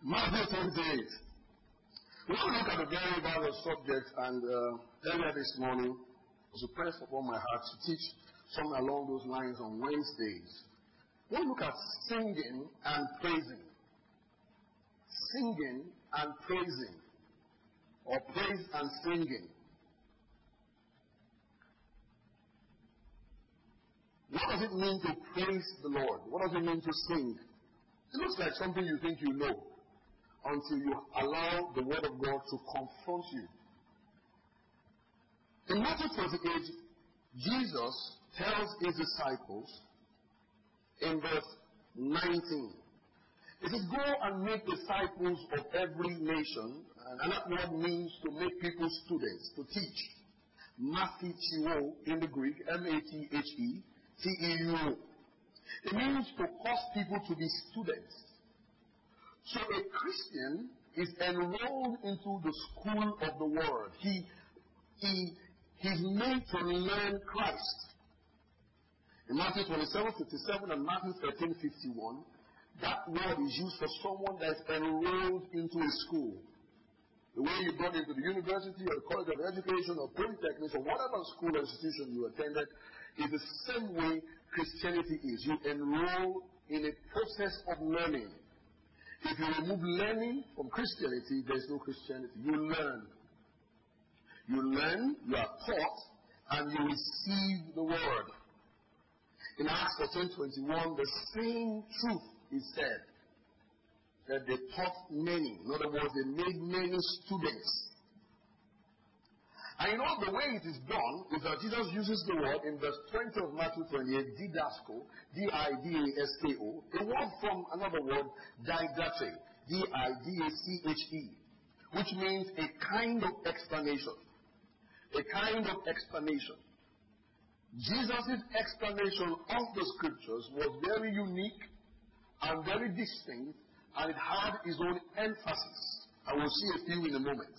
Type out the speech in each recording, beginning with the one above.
Matthew 28. We want to look at a very vital subject, and earlier this morning it was pressed upon my heart to teach something along those lines on Wednesdays. We want to look at singing and praising. Singing and praising, or praise and singing. What does it mean to praise the Lord? What does it mean to sing? It looks like something you think you know until you allow the Word of God to confront you. In Matthew 28, Jesus tells his disciples in verse 19, it says, "Go and make disciples of every nation," and that word means to make people students, to teach. Mathiteo in the Greek, M-A-T-H-E-T-E-U. It means to cause people to be students. So a Christian is enrolled into the school of the Word. He's made to learn Christ. In Matthew 27:57 and Matthew 13:51, that word is used for someone that is enrolled into a school. The way you got into the university or the college of education or polytechnics or whatever school or institution you attended is the same way Christianity is. You enroll in a process of learning. If you remove learning from Christianity, there is no Christianity. You learn. You learn, you are taught, and you receive the word. In Acts 14:21, the same truth is said. That they taught many. In other words, they made many students. And you know, the way it is done is that Jesus uses the word in verse 20 of Matthew 28, didasko, D-I-D-A-S-K-O, a word from another word, didache, D-I-D-A-C-H-E, which means a kind of explanation. A kind of explanation. Jesus' explanation of the scriptures was very unique and very distinct, and it had its own emphasis. I will see a few in a moment.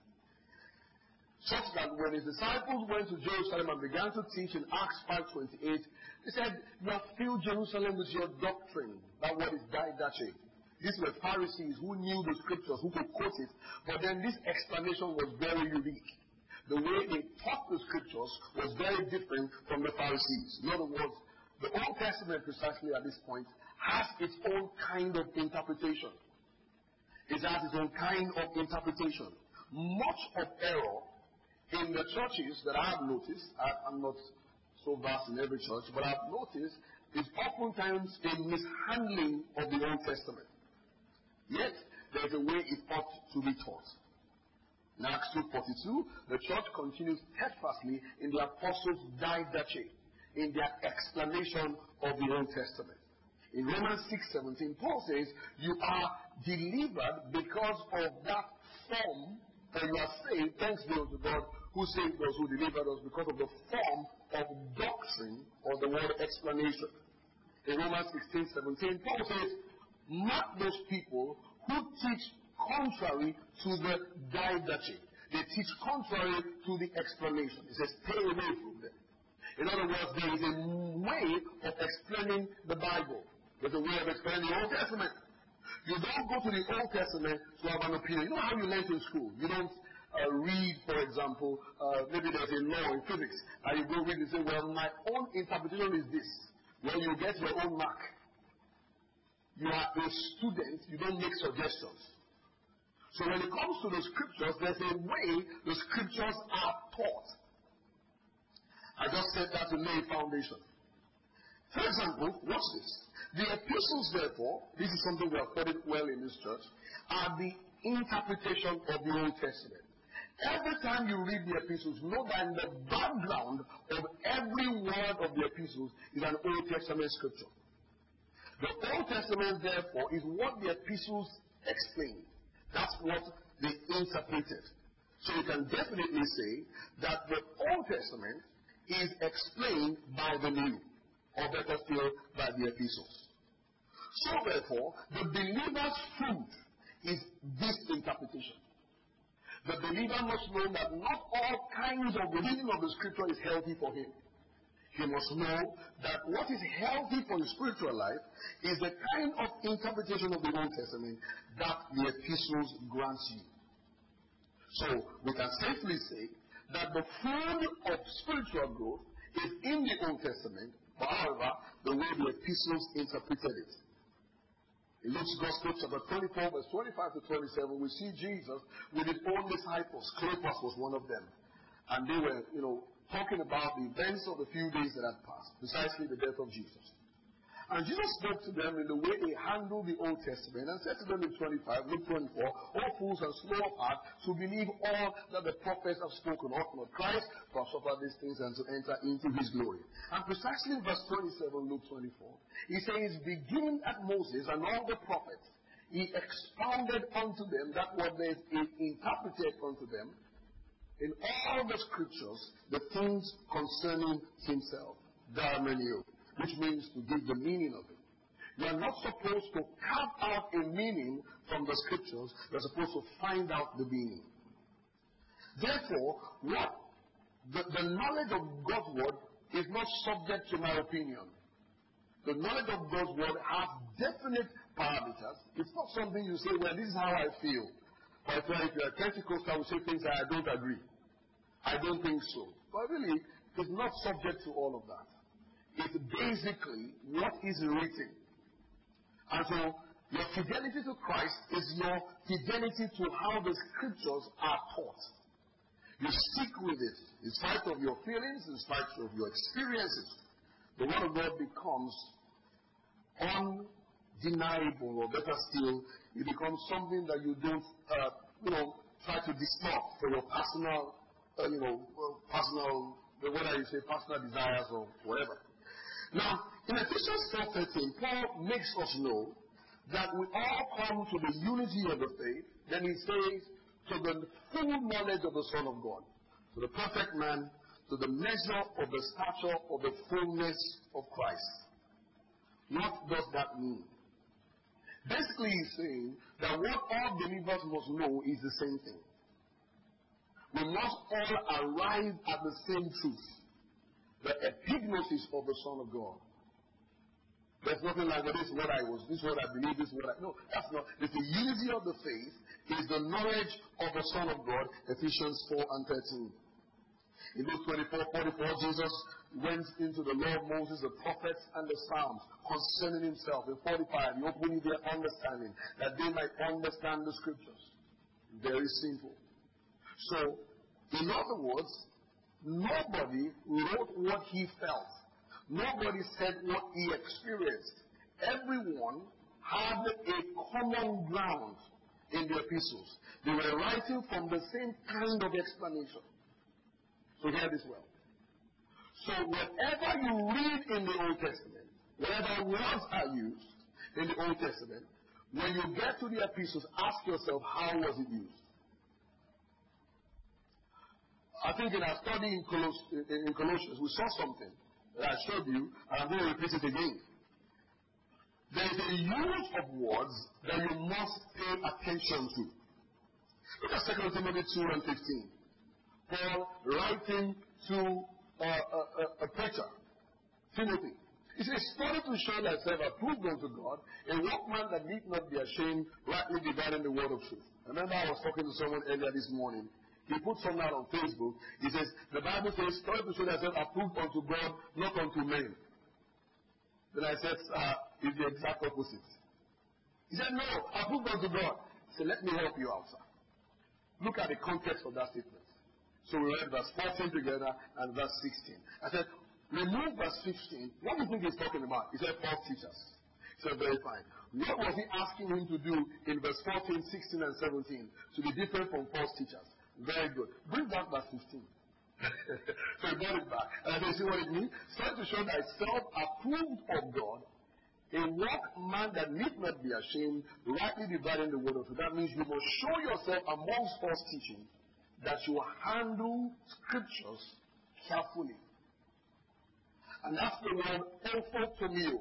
Such that when his disciples went to Jerusalem and began to teach in Acts 5:28, they said, "You have filled Jerusalem with your doctrine." That word is didache. These were Pharisees who knew the scriptures, who could quote it, but then this explanation was very unique. The way they taught the scriptures was very different from the Pharisees. In other words, the Old Testament precisely at this point has its own kind of interpretation. It has its own kind of interpretation. Much of error in the churches that I have noticed, I'm not so vast in every church, but I've noticed is oftentimes a mishandling of the Old Testament. Yet, there's a way it ought to be taught. In Acts 2:42, the church continues steadfastly in the apostles' didache, in their explanation of the Old Testament. In Romans 6:17, Paul says, "You are delivered because of that form, and you are saved, thanks be unto God, who saved us, who delivered us, because of the form of doctrine," or the word explanation. In Romans 16:17, Paul says, "Mark those people who teach contrary to the didache." They teach contrary to the explanation. He says, stay away from them. In other words, there is a way of explaining the Bible. There's a way of explaining the Old Testament. You don't go to the Old Testament to have an opinion. You know how you learn in school? You don't read, for example, maybe there's a law in physics, and you go read and say, "Well, my own interpretation is this." Well, you get your own mark. You are a student, you don't make suggestions. So when it comes to the scriptures, there's a way the scriptures are taught. I just said that to lay a foundation. For example, watch this. The epistles, therefore, this is something we have studied well in this church, are the interpretation of the Old Testament. Every time you read the epistles, know that in the background of every word of the epistles is an Old Testament scripture. The Old Testament, therefore, is what the epistles explain. That's what they interpreted. So you can definitely say that the Old Testament is explained by the New, or better still, by the epistles. So therefore, the believer's fruit is this interpretation. The believer must know that not all kinds of reading of the scripture is healthy for him. He must know that what is healthy for his spiritual life is the kind of interpretation of the Old Testament that the epistles grants you. So we can safely say that the food of spiritual growth is in the Old Testament, but however, the way the epistles interpreted it. In Luke's Gospel, chapter 24, verse 25 to 27, we see Jesus with his own disciples. Cleopas was one of them. And they were, talking about the events of the few days that had passed, precisely the death of Jesus. And Jesus spoke to them in the way they handled the Old Testament and said to them in Luke 24, "O fools and slow of heart, to believe all that the prophets have spoken of, not Christ, to have suffered these things and to enter into his glory." And precisely in verse 27, Luke 24, he says, "Beginning at Moses and all the prophets, he expounded unto them that what they interpreted unto them in all the scriptures, the things concerning himself." Dermenio, which means to give the meaning of it. You are not supposed to carve out a meaning from the scriptures. You are supposed to find out the meaning. Therefore, the knowledge of God's word is not subject to my opinion. The knowledge of God's word has definite parameters. It's not something you say, "Well, this is how I feel." But if you are Pentecostal, you say things that I don't agree. I don't think so. But really, it's not subject to all of that. It's basically what is written. And so, your fidelity to Christ is your fidelity to how the scriptures are taught. You stick with it in spite of your feelings, in spite of your experiences. The word of God becomes undeniable, or better still, it becomes something that you don't, try to distort for your personal, personal desires or whatever. Now, in Ephesians 4:13, Paul makes us know that we all come to the unity of the faith. Then he says, to the full knowledge of the Son of God, to the perfect man, to the measure of the stature of the fullness of Christ. What does that mean? Basically, he's saying that what all believers must know is the same thing. We must all arrive at the same truth. The epignosis of the Son of God. There's nothing like, this is what I was, this is what I believe, this is what I... No, that's not. It's the unity of the faith. It is the knowledge of the Son of God, Ephesians 4:13. In Luke 24:44, Jesus went into the law of Moses, the prophets, and the Psalms concerning himself. In 45, he opened their understanding, that they might understand the scriptures. Very simple. So, in other words, nobody wrote what he felt. Nobody said what he experienced. Everyone had a common ground in the epistles. They were writing from the same kind of explanation. So hear this well. So whatever you read in the Old Testament, whatever words are used in the Old Testament, when you get to the epistles, ask yourself, how was it used? I think in our study in Colossians, we saw something that I showed you, and I'm going to repeat it again. There is a use of words that you must pay attention to. Look at 2 Timothy 2:15. Paul writing to a preacher, Timothy. He says, "Study to show thyself approved unto God, a workman that need not be ashamed, rightly dividing the word of truth." I remember I was talking to someone earlier this morning. He put something out on Facebook. He says, the Bible says, "Study to show thyself approved unto God, not unto men." Then I said, it's the exact opposite. He said, "No, approved unto God." I said, "Let me help you out, sir. Look at the context of that statement." So we read verse 14 together and verse 16. I said, remove verse 15. What do you think he's talking about? He said, false teachers. He said, very fine. What was he asking him to do in verse 14, 16, and 17 to be different from false teachers? Very good. Bring back verse 15. So he brought it back. And I said, see what it means? Try to show thyself approved of God, a workman that need not be ashamed, rightly dividing the word of truth. That means you must show yourself amongst false teaching, that you handle scriptures carefully. And that's the word orthotomeo.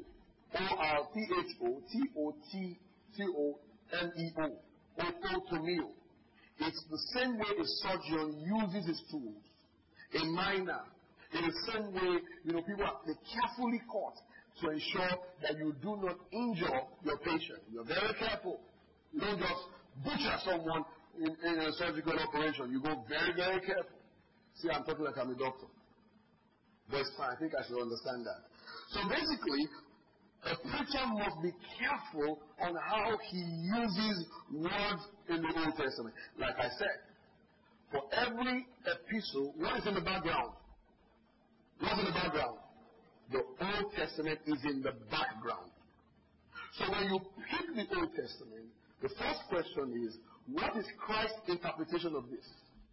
O-R-T-H-O-T-O-T-O-M-E-O. Orthotomeo. It's the same way a surgeon uses his tools. A miner In the same way, people are carefully caught to ensure that you do not injure your patient. You're very careful. You don't just butcher someone in a surgical operation. You go very, very careful. See, I'm talking like I'm a doctor. But it's fine. I think I should understand that. So basically, a preacher must be careful on how he uses words in the Old Testament. Like I said, for every epistle, what is in the background? What's in the background? The Old Testament is in the background. So when you pick the Old Testament, the first question is, what is Christ's interpretation of this?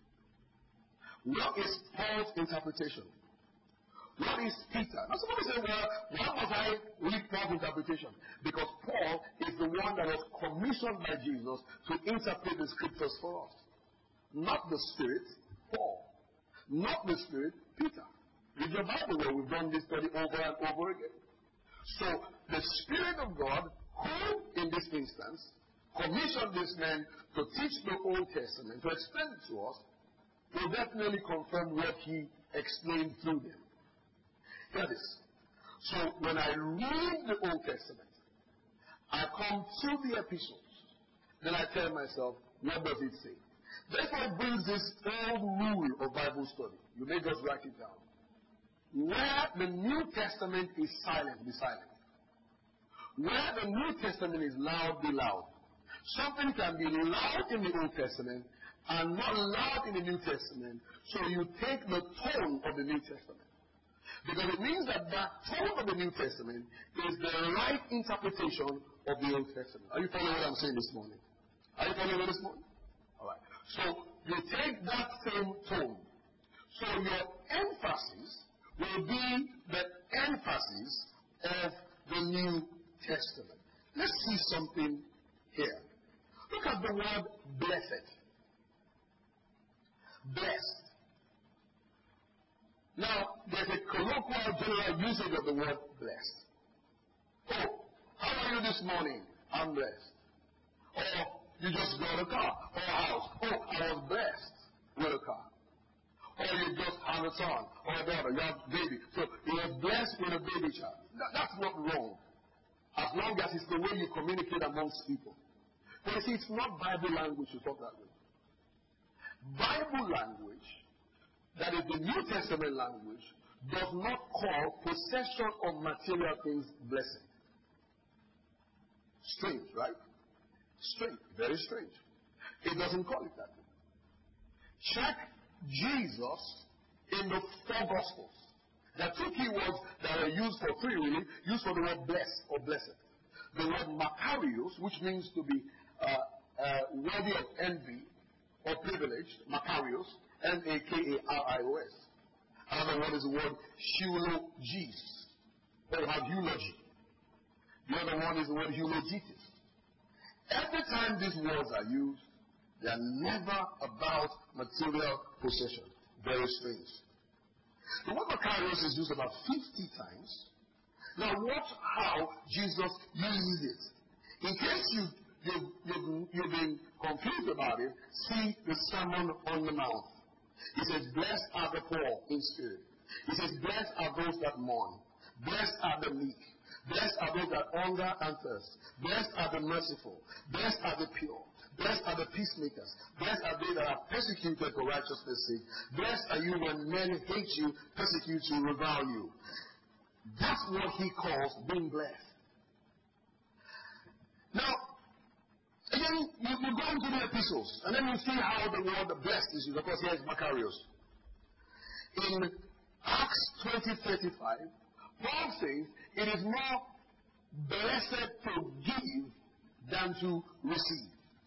What is Paul's interpretation? What is Peter? Now somebody say, well, why must I read Paul's interpretation? Because Paul is the one that was commissioned by Jesus to interpret the scriptures for us. Not the Spirit, Paul. Not the Spirit, Peter. Read your Bible where we've done this study over and over again. So the Spirit of God, who in this instance commissioned this man to teach the Old Testament, to explain it to us, will definitely confirm what he explained through them. Hear this. So when I read the Old Testament, I come to the epistles, then I tell myself, what does it say? Therefore it brings this old rule of Bible study. You may just write it down. Where the New Testament is silent, be silent. Where the New Testament is loud, be loud. Something can be loud in the Old Testament and not loud in the New Testament, so you take the tone of the New Testament. Because it means that tone of the New Testament is the right interpretation of the Old Testament. Are you following what I'm saying this morning? Are you following this morning? All right. So you take that same tone. So your emphasis will be the emphasis of the New Testament. Let's see something here. Look at the word blessed. Blessed. Now, there's a colloquial general usage of the word blessed. Oh, how are you this morning? I'm blessed. Or you just got a car or a house. Oh, I was blessed with a car. Or you just have a son or a daughter, you have a baby. So you were blessed with a baby child. That's not wrong. As long as it's the way you communicate amongst people. But you see, it's not Bible language to talk that way. Bible language, that is the New Testament language, does not call possession of material things blessing. Strange, right? Strange. Very strange. It doesn't call it that way. Check Jesus in the four Gospels. There are two key words that are used for three, really. Used for the word blessed or blessed. The word Makarios, which means to be worthy of envy or privileged. Makarios. Makarios. Another one is the word eulogis. Or you have eulogy. The other one is the word eulogitis. Every time these words are used, they are never about material possession. Very strange. The word Makarios is used about 50 times. Now watch how Jesus uses it. In case you've been confused about it, see the Sermon on the Mount. He says, blessed are the poor in spirit. He says, blessed are those that mourn. Blessed are the meek. Blessed are those that hunger and thirst. Blessed are the merciful. Blessed are the pure. Blessed are the peacemakers. Blessed are they that are persecuted for righteousness' sake. Blessed are you when men hate you, persecute you, revile you. That's what he calls being blessed. Now, again, you go into the epistles, and then you see how the word blessed is used. Of course, here is Makarios. In Acts 20:35, Paul says, it is more blessed to give than to receive.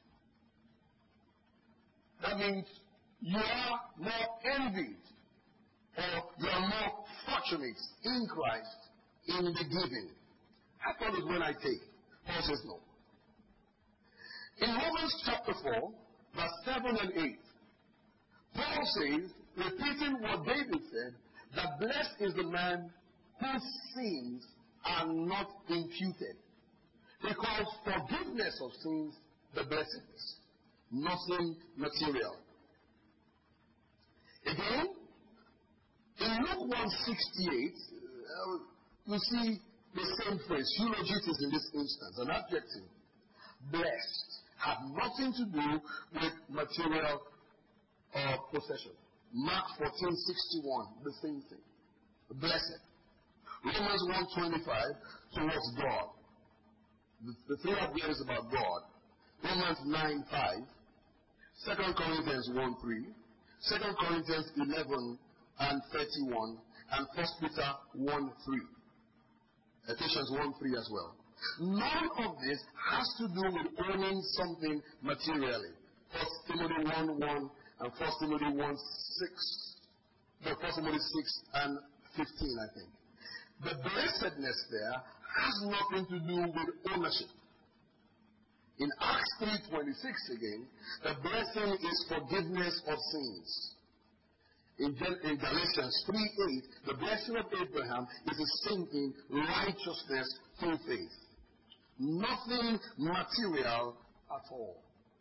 That means you are more envied, or you are more fortunate in Christ in the giving. I thought it when I take. Paul says no. In Romans chapter 4, verse 7 and 8, Paul says, repeating what David said, that blessed is the man whose sins are not imputed. He calls forgiveness of sins the blessedness, nothing material. Again, In Luke 1:68, you see the same phrase. Eulogitis in this instance, an adjective. Blessed. Have nothing to do with material possession. Mark 14:61, the same thing. Blessed. Romans 1:25, towards God. The three idea is about God. Romans 9:5, 2 Corinthians 1:3, 2 Corinthians 11:31, and 1 Peter 1:3. Ephesians 1:3 as well. None of this has to do with owning something materially. 1 Timothy 1:1 and 1 Timothy 1:6. No, 1 Timothy 6:15, I think. The blessedness there has nothing to do with ownership. In Acts 3:26 again, the blessing is forgiveness of sins. In Galatians 3:8, the blessing of Abraham is the same thing, righteousness through faith. Nothing material at all.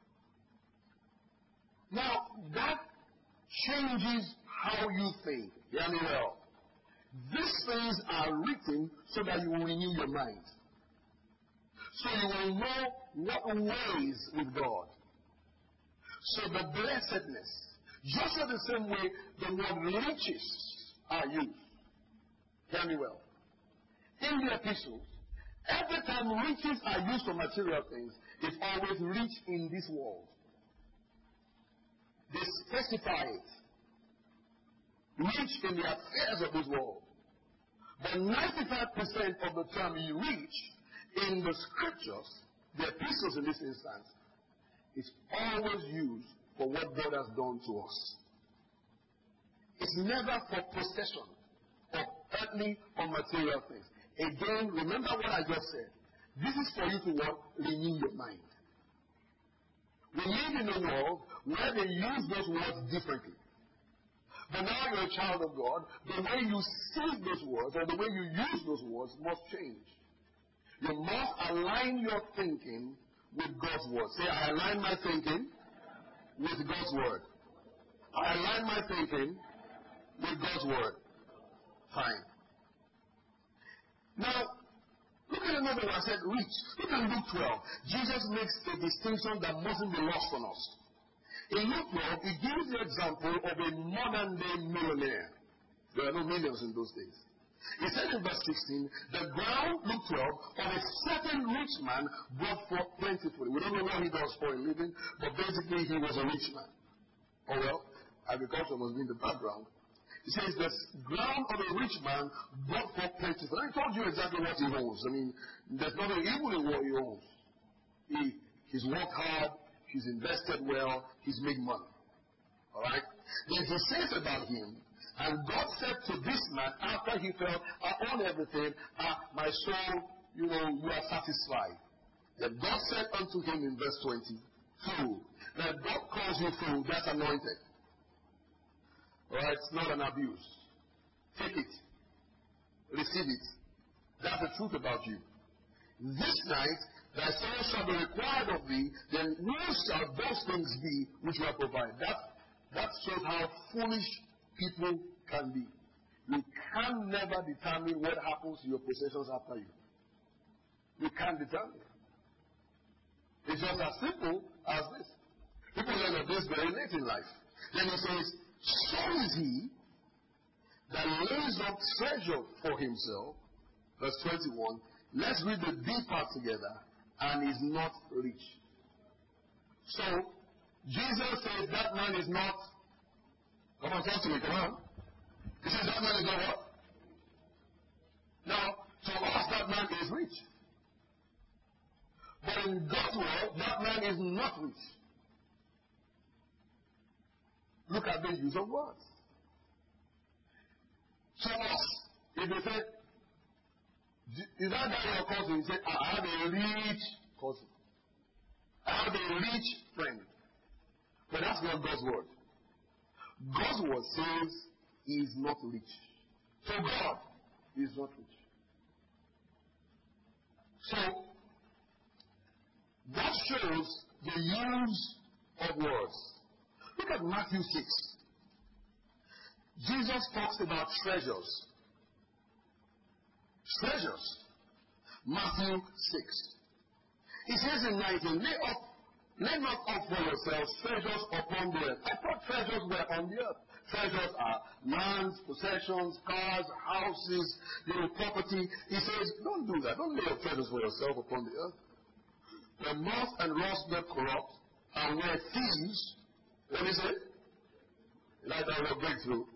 Now, that changes how you think. Hear me well. These things are written so that you will renew your mind. So you will know what ways with God. So the blessedness, just in the same way the word riches are used. Hear me well. In the epistles, every time riches are used for material things, it's always rich in this world. They specify it. Rich in the affairs of this world. But 95% of the term you reach in the scriptures, the epistles in this instance, is always used for what God has done to us. It's never for possession of earthly or material things. Again, remember what I just said. This is for you to what? Renew your mind. We live in a world where they use those words differently. But now you're a child of God, the way you see those words or the way you use those words must change. You must align your thinking with God's word. Say, I align my thinking with God's word. I align my thinking with God's word. Fine. Now, look at another one. I said rich. Look at Luke 12. Jesus makes a distinction that mustn't be lost on us. In Luke 12, he gives the example of a modern-day millionaire. There are no millions in those days. He said in verse 16, the ground, Luke 12, of a certain rich man brought forth plentifully. We don't know what he does for a living, but basically he was a rich man. Oh well, agriculture must be in the background. He says the ground of a rich man brought forth plentifully. I told you exactly what he owns. I mean, there's nothing evil in what he owns. He's worked hard. He's invested well. He's made money. All right? Then he says about him, and God said to this man, after he felt, I own everything, my soul, you are satisfied. Then God said unto him in verse 20, fool. Now, God calls you fool, that's anointed. All right? It's not an abuse. Take it. Receive it. That's the truth about you. This night, thy soul shall be required of thee, then where shall those things be which were provided? That shows how foolish people can be. You can never determine what happens to your possessions after you. You can't determine. It's just as simple as this. People learn of this very late in life. Then he says, so is he that lays up treasure for himself, verse 21. Let's read the D part together, and is not rich. So, Jesus says that man is not. Come on, talk to me, come on. He says that man is not what? Now, to us, that man is rich. But in God's world, that man is not rich. Look at the use of words. To us, if they say, is that guy your cousin? He said, I have a rich cousin. I have a rich friend. But that's not God's word. God's word says he is not rich. So God is not rich. So that shows the use of words. Look at Matthew 6. Jesus talks about treasures. Treasures. Matthew 6. He says in 19, lay not up for yourselves treasures upon the earth. I thought treasures were on the earth. Treasures are lands, possessions, cars, houses, property. He says, don't do that. Don't lay up treasures for yourself upon the earth. The moth and rust doth corrupt, and where thieves, what is it? Like that word breakthrough.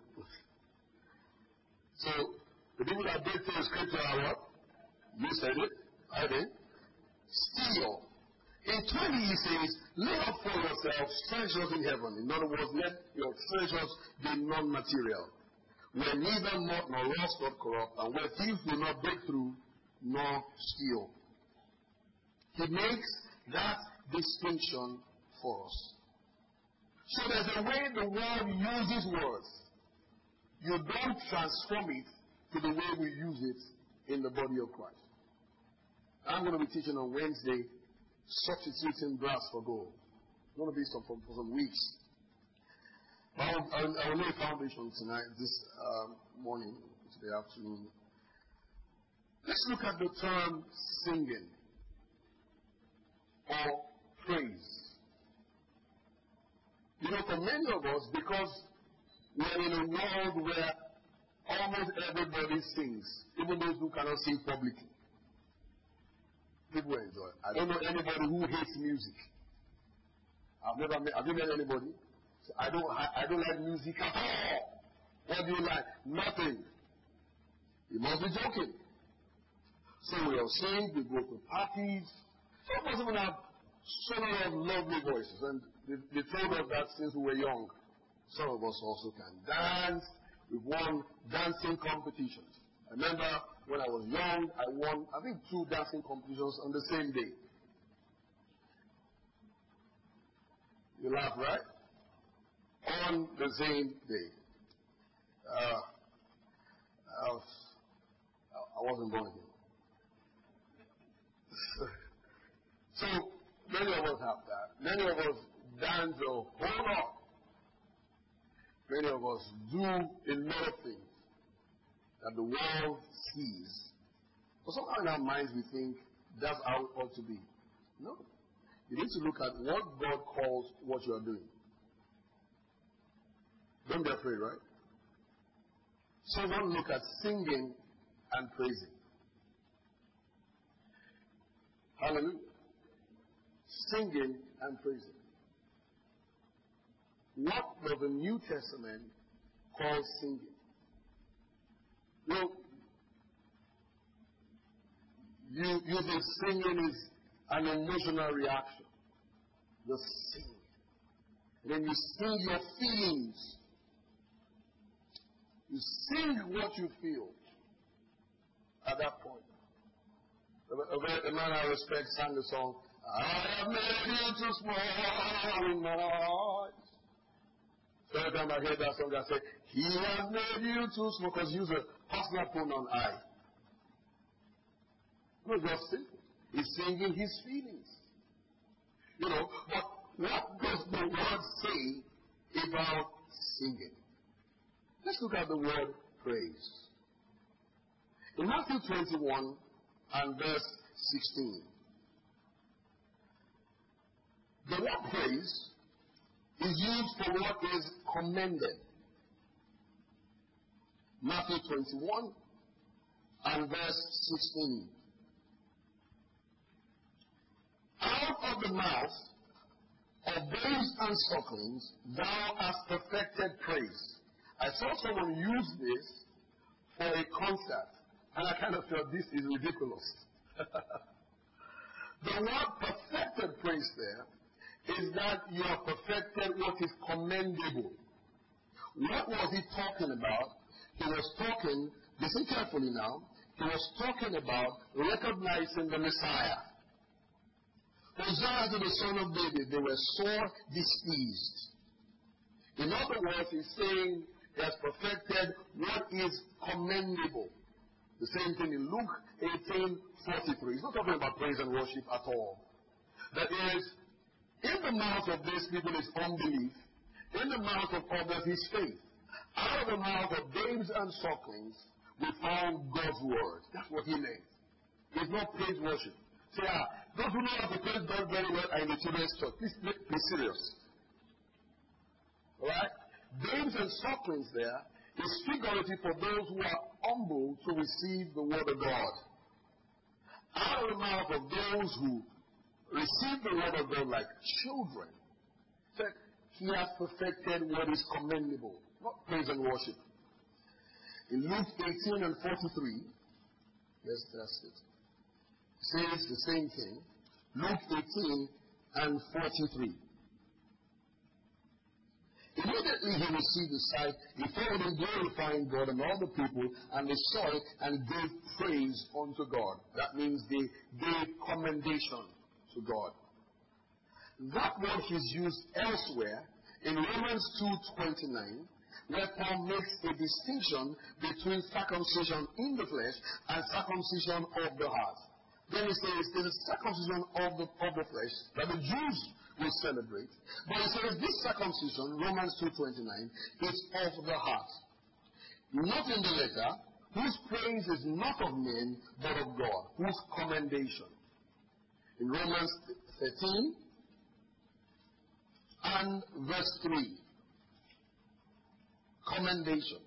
So, the people that break through the scripture are what? You said it. I did. Steal. In 20 he says, lay up for yourselves treasures in heaven. In other words, let your treasures be non-material, where neither moth nor rust doth corrupt, and where thieves do not break through nor steal. He makes that distinction for us. So there's a way the world uses words. You don't transform it to the way we use it in the body of Christ. I'm going to be teaching on Wednesday, substituting brass for gold. It's going to be for some weeks. I'll lay a foundation tonight, this morning, today afternoon. Let's look at the term singing or praise. For many of us, because we're in a world where almost everybody sings, even those who cannot sing publicly. People enjoy it. I don't know anybody who hates music. Have you met anybody? So I don't like music at all. What do you like? Nothing. You must be joking. So we all sing, we go to parties. Some of us even have so many of lovely voices, and they told us that since we were young. Some of us also can dance. We've won dancing competitions. I remember when I was young, I won, I think, 2 dancing competitions on the same day. You laugh, right? On the same day. I wasn't born again. So, many of us have that. Many of us dance a whole lot. Many of us do a lot of things that the world sees. But somehow in our minds we think that's how it ought to be. No. You need to look at what God calls what you are doing. Don't be afraid, right? So we want to look at singing and praising. Hallelujah. Singing and praising. What does the New Testament call singing? Well, you think singing is an emotional reaction. You sing. And then you sing your feelings. You sing what you feel at that point. A man I respect sang the song, I have made you too small in my eyes. So every time I hear that song, I say, He has made you too small, because use a personal pronoun I. No, just simple. He's singing his feelings. But what does the word say about singing? Let's look at the word praise. In Matthew 21 and verse 16, the word praise is used for what is commended. Matthew 21 and verse 16. Out of the mouth of babes and sucklings thou hast perfected praise. I saw someone use this for a concert, and I kind of felt this is ridiculous. The word perfected praise there is that you have perfected what is commendable. What was he talking about? He was talking, listen carefully now, he was talking about recognizing the Messiah. Hosanna to the Son of David, they were sore displeased. In other words, he's saying he has perfected what is commendable. The same thing in Luke 18:43. He's not talking about praise and worship at all. That is, in the mouth of these people is unbelief. In the mouth of others is faith. Out of the mouth of babes and sucklings, we found God's word. That's what he meant. It's not praise worship. Say, those who know how to praise God very well are in the children's church. Please be serious. Alright? Babes and sucklings there is figurative for those who are humble to receive the word of God. Out of the mouth of those who receive the word of God like children, he has perfected what is commendable, not praise and worship. In Luke 18 and 43, yes, that's it. Says the same thing. Luke 18 and 43. Immediately he received the sight, he followed him glorifying God, and all the people, and they saw it and gave praise unto God. That means they gave commendation to God. That word is used elsewhere in Romans 2:29, where Paul makes a distinction between circumcision in the flesh and circumcision of the heart. Then he says there is circumcision of the flesh that the Jews will celebrate. But he says this circumcision, Romans 2:29, is of the heart. Not in the letter, whose praise is not of men, but of God, whose commendation. In Romans 13 and verse 3, commendation.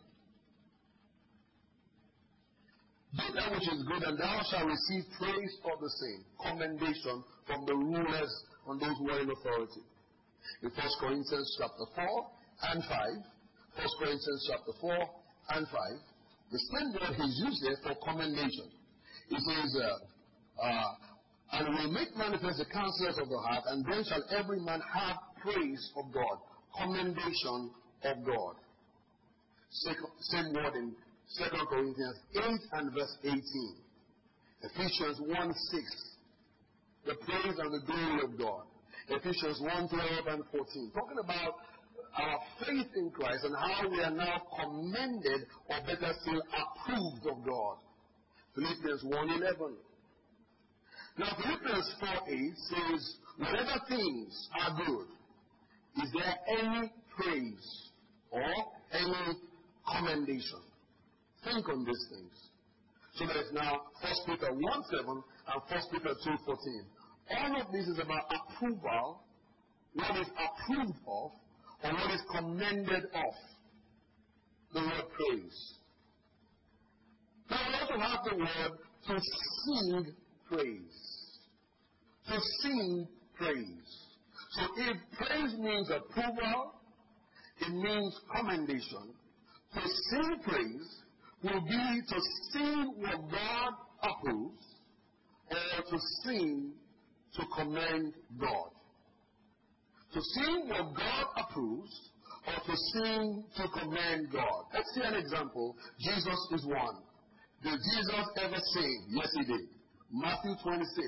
Do that which is good, and thou shalt receive praise for the same. Commendation from the rulers on those who are in authority. In 1 Corinthians chapter 4 and 5, 1 Corinthians chapter 4 and 5, the same word is used there for commendation. It says, and will make manifest the counsels of the heart, and then shall every man have praise of God, commendation of God. Same word in 2 Corinthians 8 and verse 18. Ephesians 1:6, the praise and the glory of God. Ephesians 1:12 and 14, talking about our faith in Christ and how we are now commended, or better still, approved of God. Philippians 1:11. Now Philippians 4:8 says, whatever things are good, is there any praise or any commendation? Think on these things. So there is now 1 Peter 1:7 and 1 Peter 2:14. All of this is about approval, what is approved of, or what is commended of. The word praise. Now we also have the word to sing praise. To sing praise. So if praise means approval, it means commendation. To sing praise will be to sing what God approves, or to sing to commend God. To sing what God approves, or to sing to commend God. Let's see an example. Jesus is one. Did Jesus ever sing? Yes, he did. Matthew 26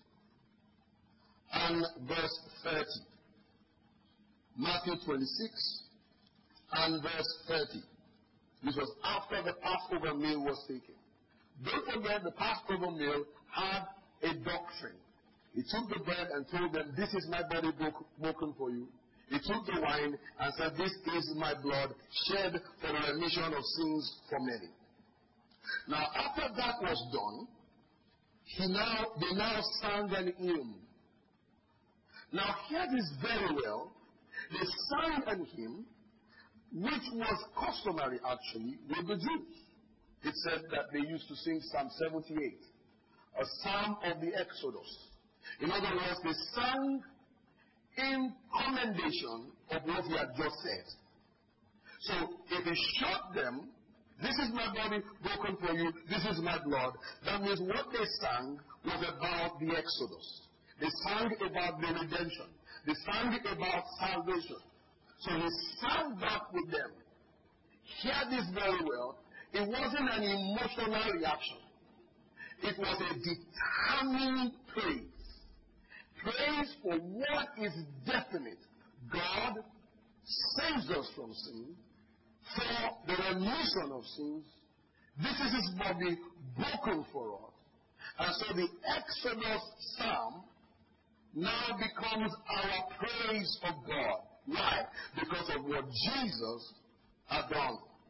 and verse 30. Matthew 26 and verse 30. This was after the Passover meal was taken. Don't forget, the Passover meal had a doctrine. He took the bread and told them, this is my body broken for you. He took the wine and said, this is my blood shed for the remission of sins for many. Now, after that was done, they now sang an hymn. Now, hear this very well. They sang an hymn, which was customary actually with the Jews. It said that they used to sing Psalm 78, a psalm of the Exodus. In other words, they sang in commendation of what he had just said. So if he showed them, this is my body broken for you, this is my blood, that means what they sang was about the Exodus. They sang about the redemption. They sang about salvation. So he sang back with them. Hear this very well. It wasn't an emotional reaction. It was a determined praise. Praise for what is definite. God saves us from sin for the remission of sins. This is his body broken for us. And so the Exodus psalm now becomes our praise of God. Why? Because of what Jesus had done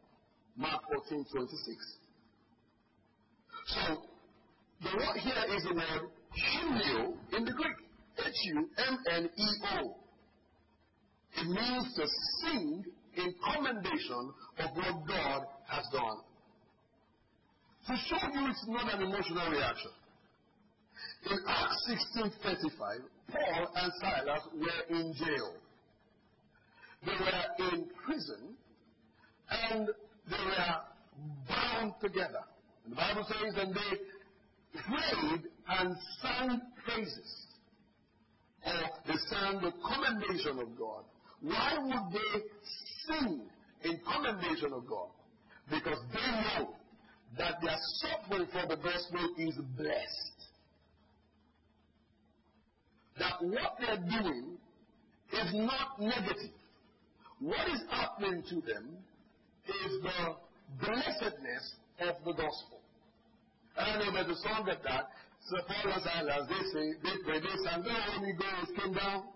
Mark 14:26. So, the word here is the word humneo in the Greek. Humneo. It means to sing in commendation of what God has done. To show you it's not an emotional reaction. In Acts 16:35, Paul and Silas were in jail. They were in prison and they were bound together. And the Bible says, and they prayed and sang praises. Or they sang the commendation of God. Why would they sing in commendation of God? Because they know that their suffering for the gospel is blessed. That what they're doing is not negative. What is happening to them is the blessedness of the gospel. And I know there's a song like that. So Paul and Silas, they pray, they sang, the Holy Ghost came down.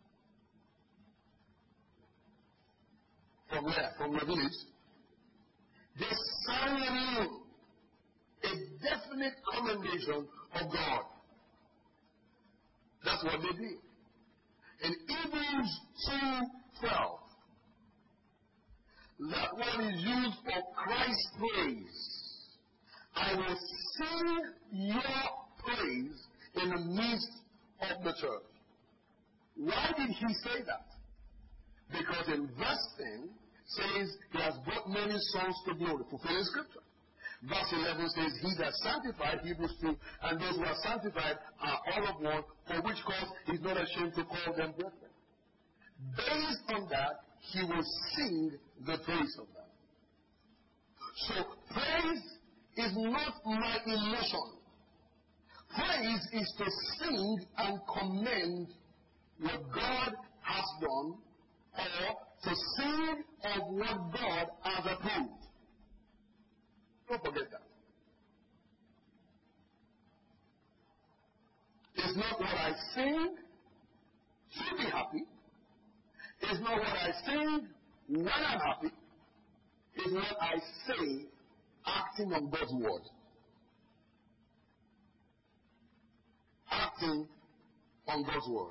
From where? From the village. They sang in a definite commendation of God. That's what they did. In Hebrews 2:12, that one is used for Christ's praise. I will sing your praise in the midst of the church. Why did he say that? Because in verse 10 says he has brought many sons to glory, fulfilling scripture. Verse 11 says, he that sanctified, Hebrews 2, and those who are sanctified are all of one, for which cause he is not ashamed to call them brethren. Based on that, he will sing the praise of that. So praise is not my emotion. Praise is to sing and commend what God has done, or to sing of what God has approved. Don't forget that. It's not what I sing to be happy. It's not what I sing when I'm happy. It's what I say acting on God's word. Acting on God's word.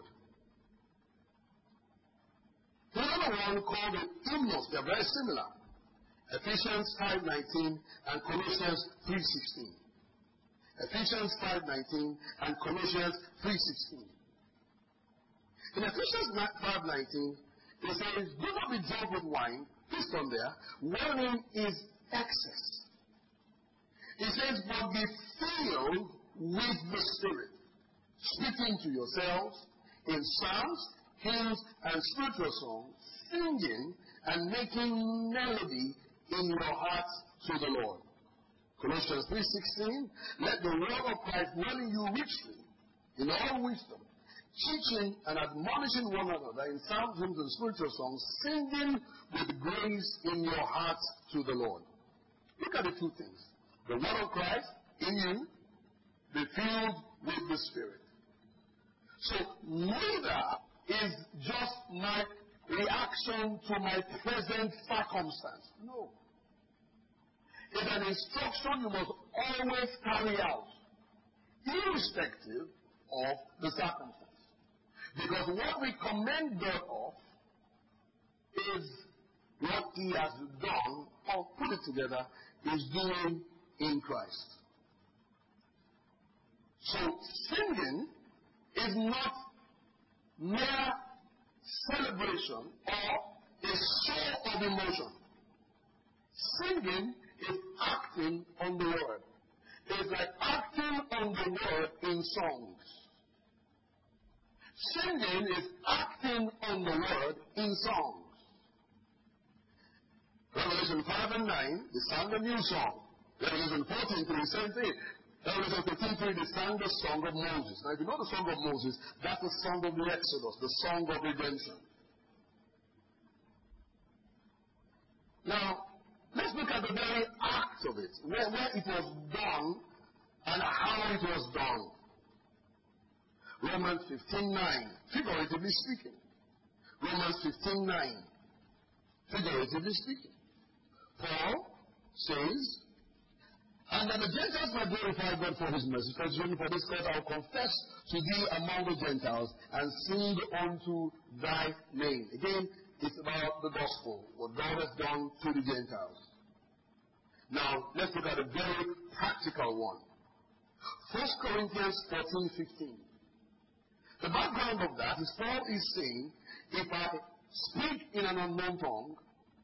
There's another one called the hymnos. They are very similar. Ephesians 5:19 and Colossians 3:16. Ephesians 5:19 and Colossians 3:16. In Ephesians 5:19, it says, do not be drunk with wine, twist on there, wherein is excess. It says, but be filled with the Spirit, speaking to yourselves in psalms, hymns, and spiritual songs, singing and making melody in your hearts to the Lord. Colossians 3:16, let the word of Christ dwell in you richly, in all wisdom, teaching and admonishing one another in psalms, hymns, and spiritual songs, singing with grace in your hearts to the Lord. Look at the two things. The word of Christ in you, be filled with the Spirit. So neither is just my reaction to my present circumstance. No. It's an instruction you must always carry out, irrespective of the circumstance. Because what we commend God of is what he has done, or put it together, is doing in Christ. So singing is not mere celebration or a show of emotion. Singing is acting on the word. It's like acting on the word in songs. Singing is acting on the word in songs. Revelation 5 and 9, they sang a new song. Revelation 14:3, same thing. Revelation 15:3, they sang the song of Moses. Now, if you know the song of Moses, that's the song of the Exodus, the song of redemption. Now, let's look at the very act of it, where it was done and how it was done. Romans 15:9, figuratively speaking. Romans 15:9, figuratively speaking. Paul, says, and that the Gentiles might glorify God for his mercy. For this cause I will confess to thee among the Gentiles and sing unto thy name. Again, it's about the gospel, what God has done to the Gentiles. Now, let's look at a very practical one. 1 Corinthians 14:15. The background of that is Paul is saying, if I speak in an unknown tongue,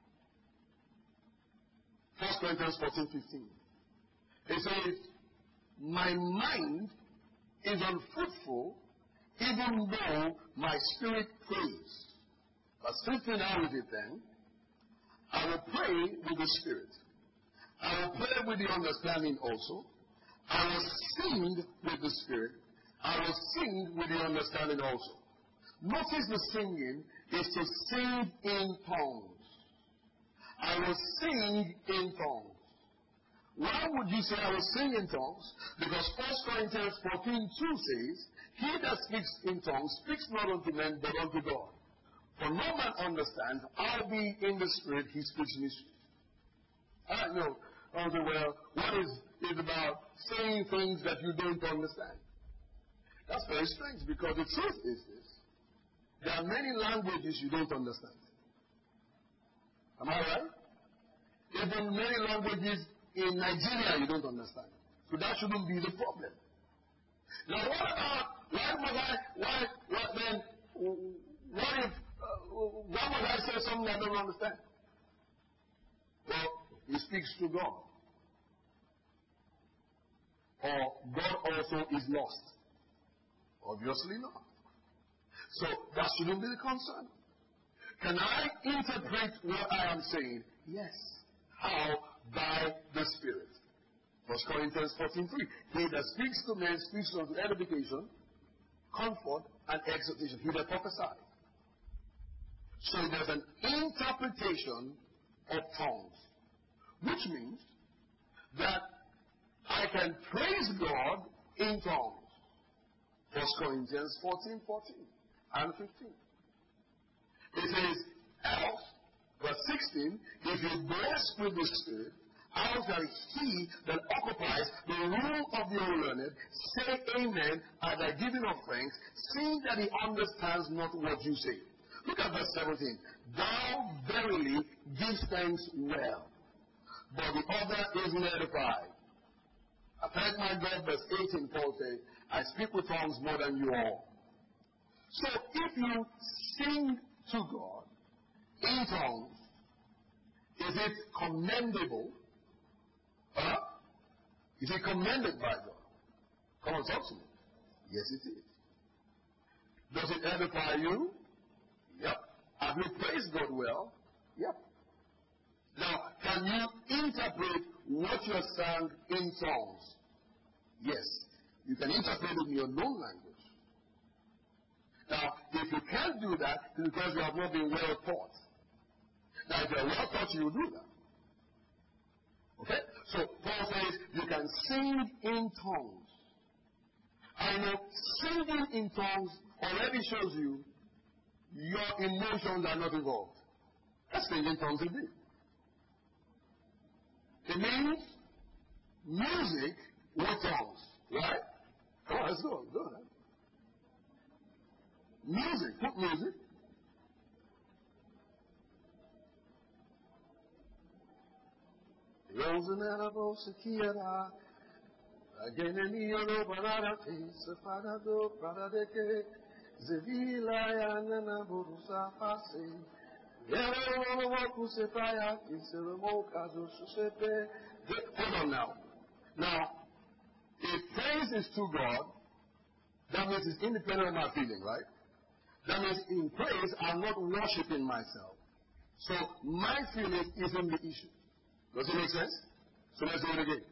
1 Corinthians 14:15. He says, my mind is unfruitful, even though my spirit prays. But strictly now with it then, I will pray with the spirit. I will pray with the understanding also. I will sing with the spirit. I will sing with the understanding also. Notice the singing is to sing in tongues. I will sing in tongues. Why would you say I will sing in tongues? Because 1 Corinthians 14:2 says, he that speaks in tongues speaks not unto men but unto God. For no man understands, albeit in the spirit he speaks mysteries. I know. Well, what is about saying things that you don't understand? That's very strange, because the truth is this. There are many languages you don't understand. Am I right? Even many languages in Nigeria you don't understand. So that shouldn't be the problem. Now what about, why would I say something I don't understand? Well, he speaks to God. Or God also is lost. Obviously not. So that shouldn't be the concern. Can I interpret what I am saying? Yes. How? By the Spirit. 1 Corinthians 14:3. He that speaks to men speaks unto edification, comfort, and exhortation. He that prophesies. So there's an interpretation of tongues, which means that I can praise God in tongues. 1 Corinthians 14:14 and 15. It says, else, verse 16, if you bless with the Spirit, how shall he that occupies the room of the unlearned say amen at the giving of thanks, seeing that he understands not what you say? Look at verse 17. Thou verily givest thanks well, but the other is edified. I thank my God, verse 18, Paul says, I speak with tongues more than you all. So if you sing to God in tongues, is it commendable? Is it commended by God? Come on, talk to me. Yes, it is. Does it edify you? Yep. Have you praised God well? Yep. Now, can you interpret what you sang in tongues? Yes. You can interpret it in your known language. Now, if you can't do that, it's because you have not been well taught. Now, if you're well taught, you will do that. Okay? So, Paul says you can sing in tongues. I know singing in tongues already shows you your emotions are not involved. That's singing in tongues indeed. It means music with tongues. Right? Come on, let's go. Go ahead. Music. Put music. Hold on now. Now, if praise is to God, that means it's independent of my feeling, right? That means in praise, I'm not worshiping myself. So my feeling isn't the issue. Does it make sense? So let's do it again.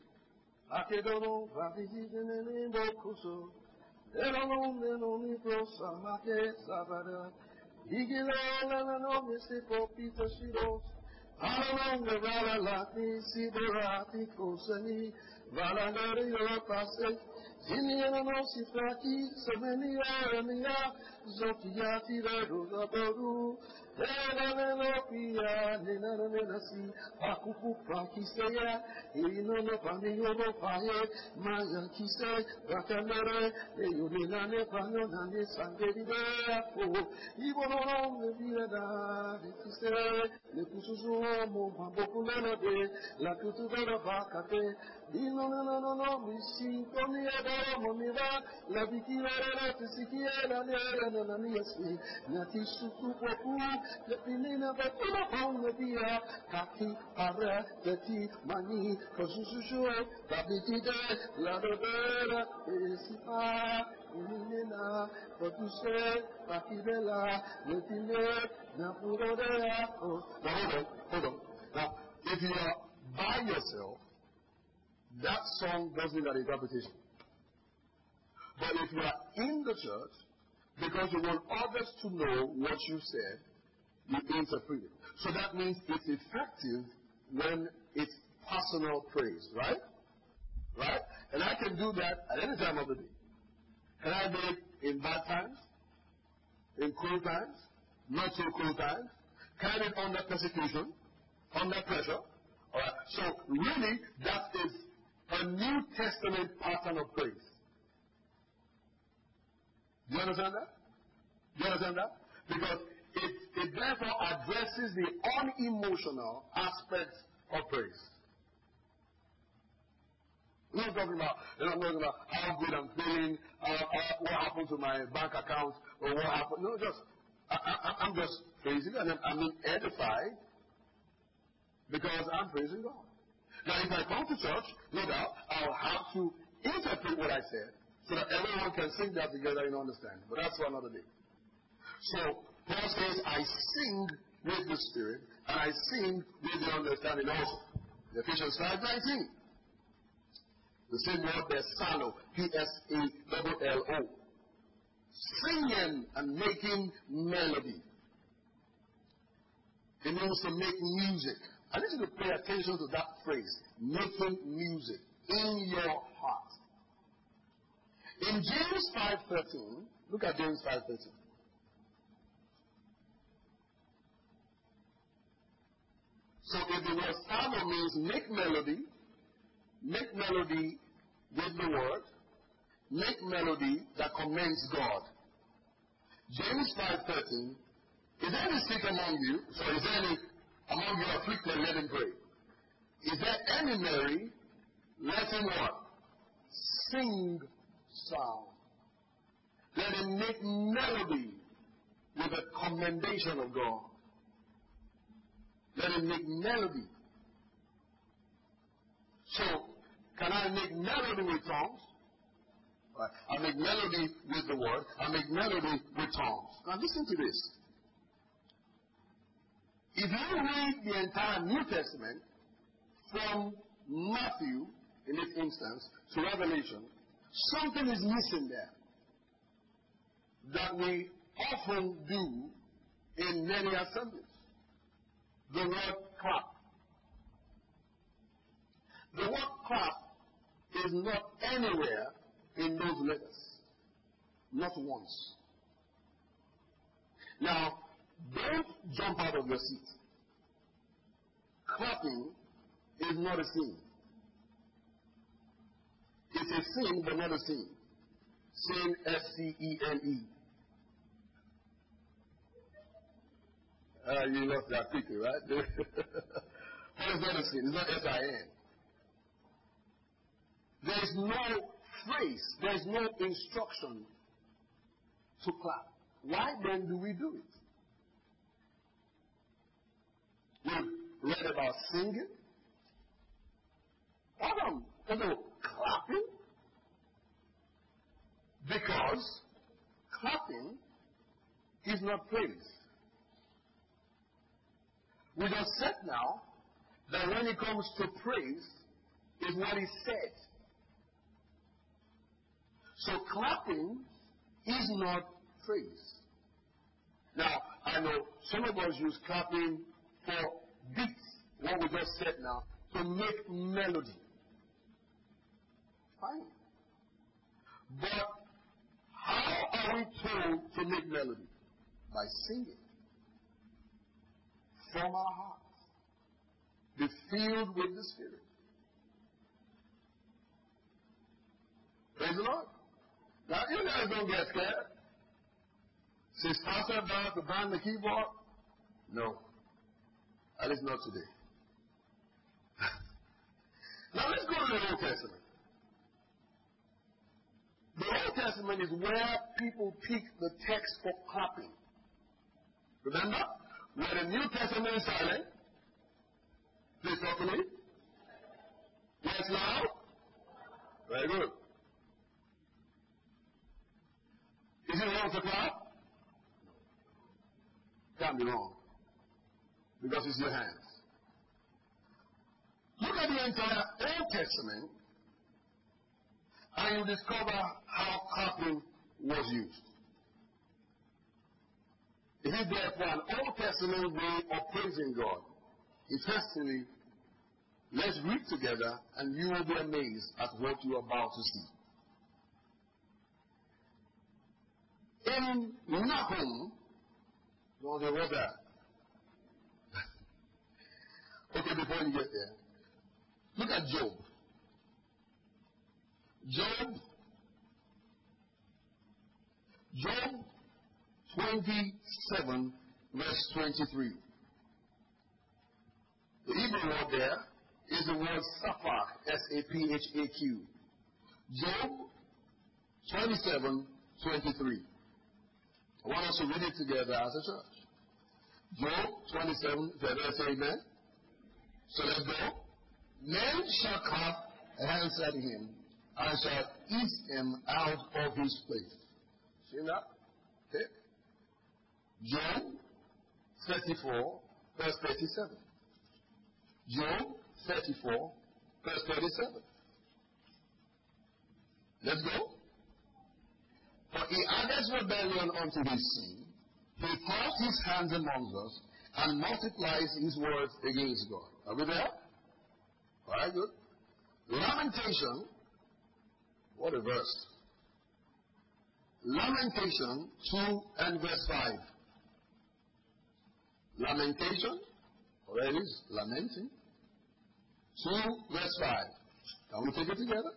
pia nina nasi akuku prakiseya ino no pamiyoro paye maya kise rakamere eyunina ne pano nane sangeride o iboro ne biada kise ne kususu mo mambokulele de la kutubera bakate ino no misi komi adoro momiva la bikira la tisikia la na niasi na tisuku poku le pinina bakula ponga dia kaki para teti mani kosusu la bikide la dodera esipa inina potuse pakidela letile na purodea. Hold on. Now, if you are by yourself, that song doesn't need an interpretation. But if you are in the church, because you want others to know what you said, you interpret it. So that means it's effective when it's personal praise, right? Right? And I can do that at any time of the day. Can I do it in bad times? In cool times? Not so cool times? Can I do it under persecution? Under pressure? Alright? So really, that is a New Testament pattern of praise. Do you understand that? Do you understand that? Because it therefore addresses the unemotional aspects of praise. We're not talking about, how good I'm feeling, what happened to my bank account, or what happened. No, I'm just praising God, and I'm edified because I'm praising God. Now, if I come to church, no doubt, I'll have to interpret what I said so that everyone can sing that together and understand. But that's for another day. So, Paul says, I sing with the Spirit, and I sing with the understanding also. Ephesians 5:19. The same word there, psallo, P-S-A-L-L-O. Singing and making melody. It means to make music. I need you to pay attention to that phrase, making music in your heart. In James 5:13, look at James 5:13. So if the word psallo means make melody with the word, make melody that commends God. James 5:13, is there any sick among you? So is there any among you afflicted, let him pray. Is there any merry? Let him what? Sing psalm. Let him make melody with the commendation of God. Let him make melody. So, can I make melody with tongues? Right. I make melody with the word. I make melody with tongues. Now listen to this. If you read the entire New Testament from Matthew, in this instance, to Revelation, something is missing there that we often do in many assemblies. The word clap. The word clap is not anywhere in those letters. Not once. Now, don't jump out of your seat. Clapping is not a sin. It's a sin, but not a sin. Sin, S-C-E-N-E. You lost that quickly, right? But it's not a sin. It's not S-I-N. There is no phrase. There is no instruction to clap. Why then do we do it? We've read about singing. Clapping. Because clapping is not praise. We just said now that when it comes to praise, is what is said. So clapping is not praise. Now, I know some of us use clapping for beats, what we just said now, to make melody. Fine. But how are we told to make melody? By singing. from our hearts. Be filled with the Spirit. Praise the Lord. Now, you guys don't get scared. Since Pastor about to band the keyboard? No. At least not today. Now, let's go to the Old Testament. The Old Testament is where people pick the text for clapping. Remember? Where the New Testament is silent. Please talk to me. Yes, now? Very good. Is it wrong to clap? Can't be wrong. Because it's your hands. Look at the entire Old Testament and you discover how clapping was used. It is therefore an Old Testament way of praising God. Interestingly, let's read together and you will be amazed at what you are about to see. In Nahum, no, there was that. Okay, before you get there, look at Job. Job 27, verse 23. The Hebrew word there is the word Saphach, S-A-P-H-A-Q. Job 27, 23. I want us to read it together as a church. Job 27, let's say amen. So let's go. Men shall clap hands at him, and shall eat him out of his place. See that? Okay. Job 34, verse 37. Job 34, verse 37. Let's go. For he added rebellion unto his sin. He thrust his hands among us and multiplies his words against God. Are we there? All right, good. Lamentation. What a verse. Lamentation 2 and verse 5. Lamentation. Where it is? Lamenting. 2 verse 5. Can we take it together?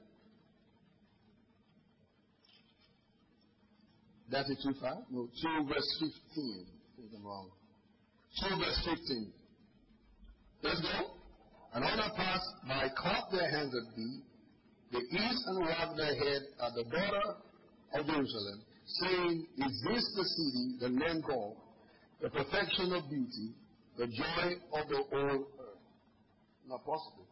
That's it, 2 5? No, 2 verse 15. I think I'm wrong. 2 verse 15. Let's go. And all that pass by clap their hands at thee, they eat and wag their head at the border of Jerusalem, saying, is this the city that men call the perfection of beauty, the joy of the whole earth? Not possible.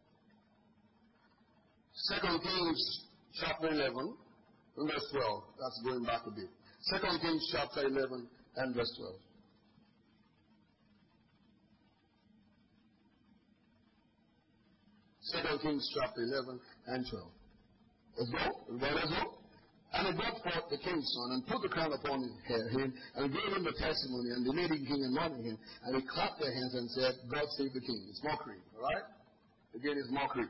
2 Kings chapter 11 and verse 12. That's going back a bit. 2 Kings chapter 11 and verse 12. 2 Kings chapter 11 and 12. Let's go. Let's go. And he brought forth the king's son and put the crown upon him and gave him the testimony and they made him king and anointed him. And he clapped their hands and said, God save the king. It's mockery. All right? Again, it's mockery.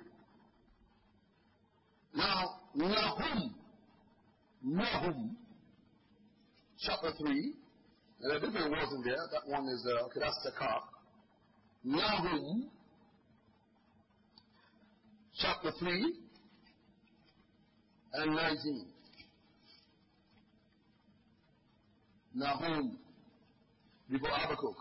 Now, Nahum, chapter 3. There are different words in there. That one is, okay, that's the car. Nahum, chapter 3 and 19. Nahum, before Habakkuk.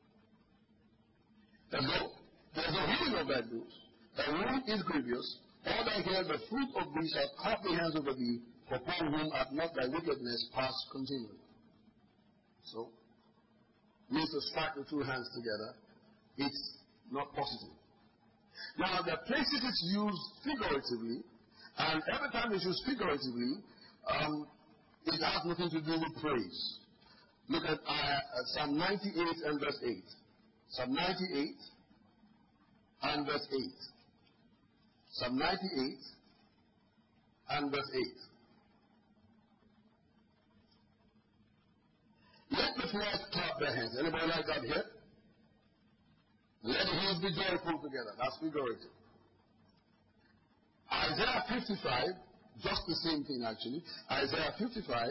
Let's go. There's a healing of that news. Thy wound is grievous. All thy hair, the fruit of thee shall clap the hands over thee, for upon whom hath not thy wickedness passed continually. So, means to strike the two hands together. It's not positive. Now, the places it's used figuratively, and every time it's used figuratively, it has nothing to do with praise. Look at Psalm 98 and verse 8. Psalm 98 and verse 8. Psalm 98 and verse 8. Let the floors clap their hands. Anybody like that here? Let the hills be joyful together. That's figurative. Isaiah 55, just the same thing actually. Isaiah 55.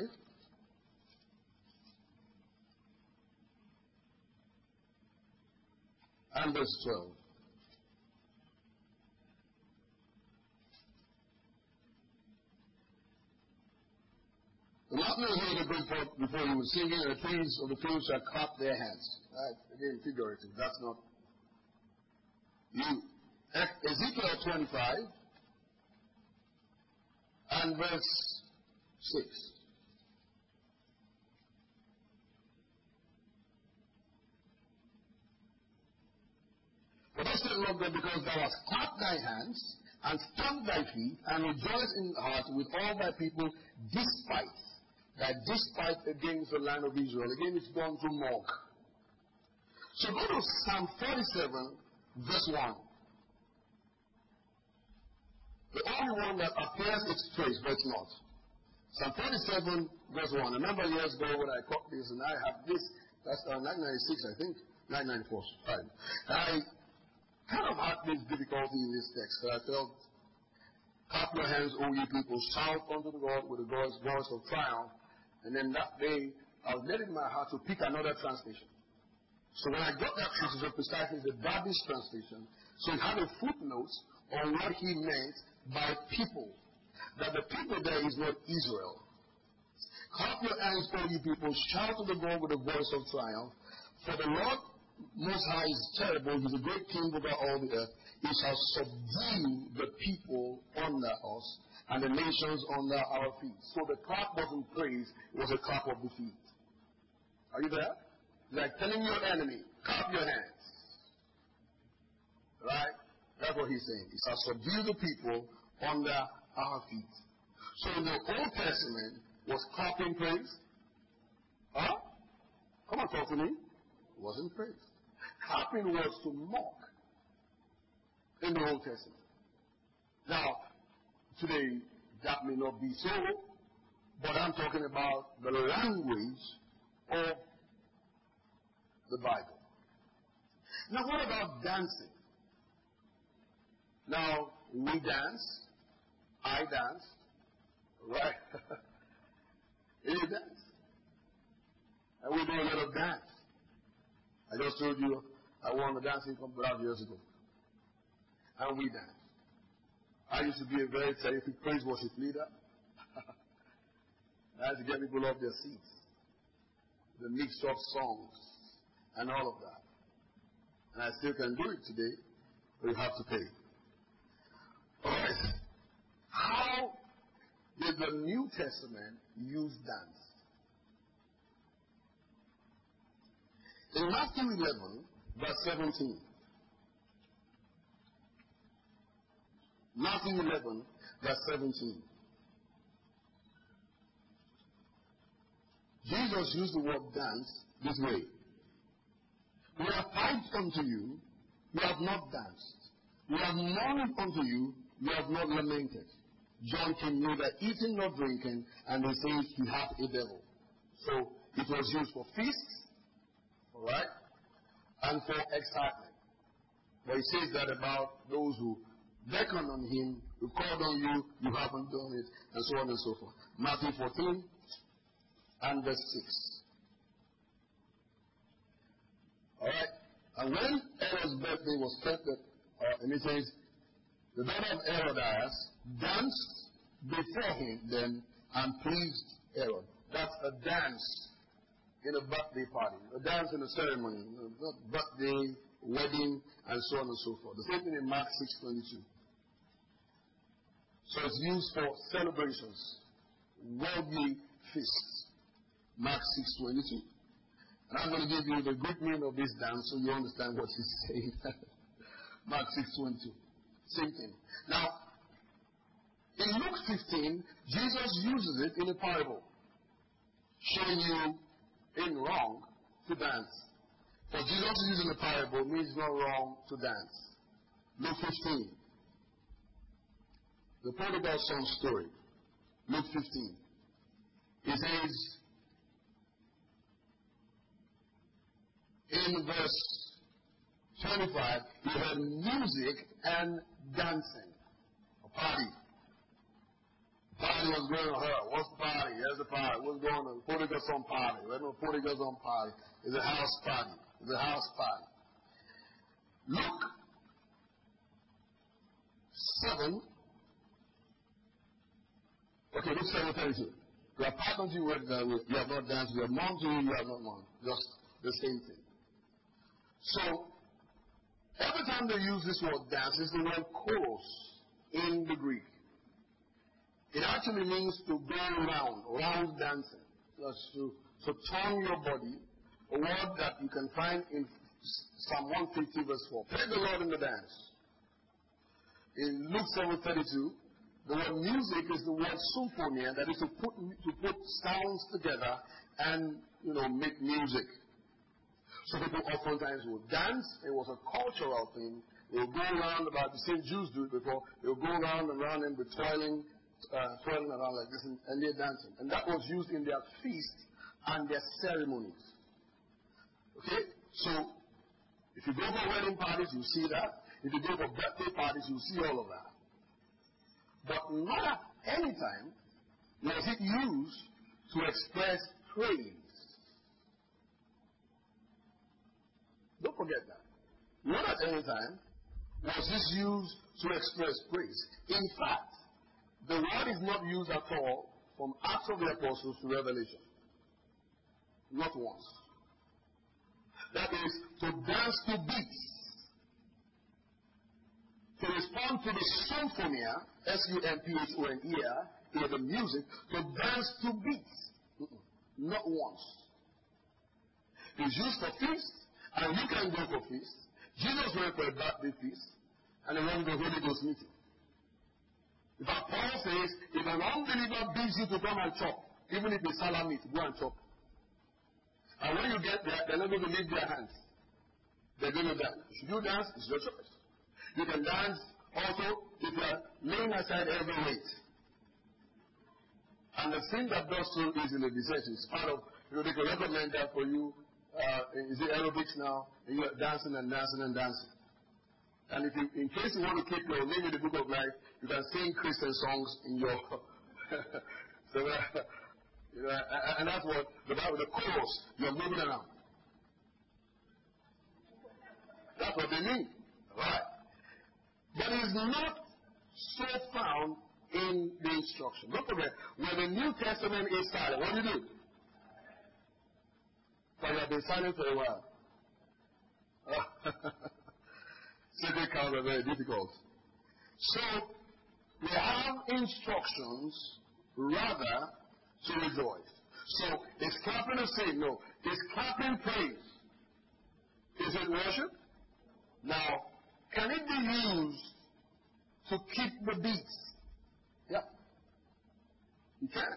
and verse 12. The mountain will hear the great part before you were singing, and the trees of the field shall clap their hands. Right? Again, figurative. That's not you. Ezekiel 25 and verse 6. For thus said the Lord God, because thou hast clapped thy hands, and stamped thy feet, and rejoiced in heart with all thy people, despite against the land of Israel. Again, it's gone to mock. So go to Psalm 47, verse 1. The only one that appears its praise, but it's not. Psalm 47, verse 1. I remember years ago when I caught this, and I have this, that's 996, I think, 994, fine. I kind of had this difficulty in this text, because I felt, clap your hands, O ye people, shout unto the Lord with a voice of triumph. And then that day, I was led in my heart to pick another translation. So when I got that translation, precisely the Darby's translation, so it had a footnote on what he meant by people. That the people there is not Israel. Clap your hands, O ye people, shout to the Lord with a voice of triumph. For the Lord Most High is terrible. He is a great king over all the earth. He shall subdue the people under us and the nations under our feet. So the clap wasn't praise, it was a clap of defeat. Are you there? It's like telling your enemy, clap your hands. Right? That's what he's saying. He shall subdue the people under our feet. So in the Old Testament, was clapping praise? Huh? Come on, talk to me. It wasn't praise. Clapping was to mock in the Old Testament. Now, today, that may not be so, but I'm talking about the language of the Bible. Now, what about dancing? Now, we dance. I dance. Right? You dance. And we do a little dance. I just told you I won the dancing competition years ago. And we dance. I used to be a very terrific praise worship leader. I had to get people off their seats. The mix of songs and all of that. And I still can do it today, but you have to pay. Alright. How did the New Testament use dance? In Matthew 11, verse 17. Matthew 11, verse 17. Jesus used the word dance this way. We have piped unto you, you have not danced. We have mourned unto you, you have not lamented. John came neither eating nor drinking, and they say he hath a devil. So it was used for feasts, alright, and for excitement. But he says that about those who beckon on him, who called on you, you haven't done it, and so on and so forth. Matthew 14 and verse 6. Alright, and when Herod's birthday was kept, and it says, the daughter of Herodias danced before him then and pleased Herod. That's a dance in a birthday party, a dance in a ceremony, birthday, wedding, and so on and so forth. The same thing in Mark 6:22. So it's used for celebrations, worldly feasts. Mark 6:22. And I'm going to give you the Greek meaning of this dance so you understand what he's saying. Mark 6:22. Same thing. Now, in Luke 15, Jesus uses it in a parable, showing you in wrong to dance. For Jesus using a parable means it's not wrong to dance. Luke 15. The prodigal son story. Luke 15. It says, in verse 25, he heard music and dancing. A party. Party was going on. What's the party? Here's the party. What's going on? Prodigal son party. There's no prodigal son party. It's a house party. It's a house party. Luke 7. Okay, Luke 7:32. You have pardoned you what you have not done, you have mourned you, you have not mourned. Just the same thing. So, every time they use this word dance, it's the word chorus in the Greek. It actually means to go round dancing. Just to turn your body, a word that you can find in Psalm 150 verse 4. Praise the Lord in the dance. In Luke 7:32, the word music is the word symphonia, that is to put sounds together and, make music. So people oftentimes would dance. It was a cultural thing. They would go around, about the same Jews do it before. They would go around and around and be twirling around like this, and they're dancing. And that was used in their feasts and their ceremonies. Okay? So, if you go for wedding parties, you see that. If you go for birthday parties, you see all of that. But not at any time was it used to express praise. Don't forget that. Not at any time was this used to express praise. In fact, the word is not used at all from Acts of the Apostles to Revelation. Not once. That is, to dance to beats. To respond to the symphonia, S-U-M-P-H-O-N-E-A, the music, to dance to beats. Not once. It's used for feasts, and you can go for feasts. Jesus went for a birthday feast, and he went to the Holy Ghost meeting. In fact, Paul says, if an unbeliever bids you to come and chop, even if it's salami, go and chop. And when you get there, they're not going to leave their hands. They're going to dance. Should you dance? It's your choice. You can dance also if you are laying aside every weight. And the thing that does so easily is part of, they can recommend that for you. Is it aerobics now? And you are dancing and dancing and dancing. And if you, in case you want to keep your name in the book of life, you can sing Christian songs in your. And that's what the Bible, the chorus, you're moving around. That's what they mean. Right. But it is not so found in the instruction. Don't forget, when the New Testament is silent, what do? So you have been silent for a while. Sacred cows are very difficult. So, we have instructions rather to rejoice. So, is clapping a sin? No. Is clapping praise? Is it worship? Now, can it be used to keep the beats? Yeah. You can.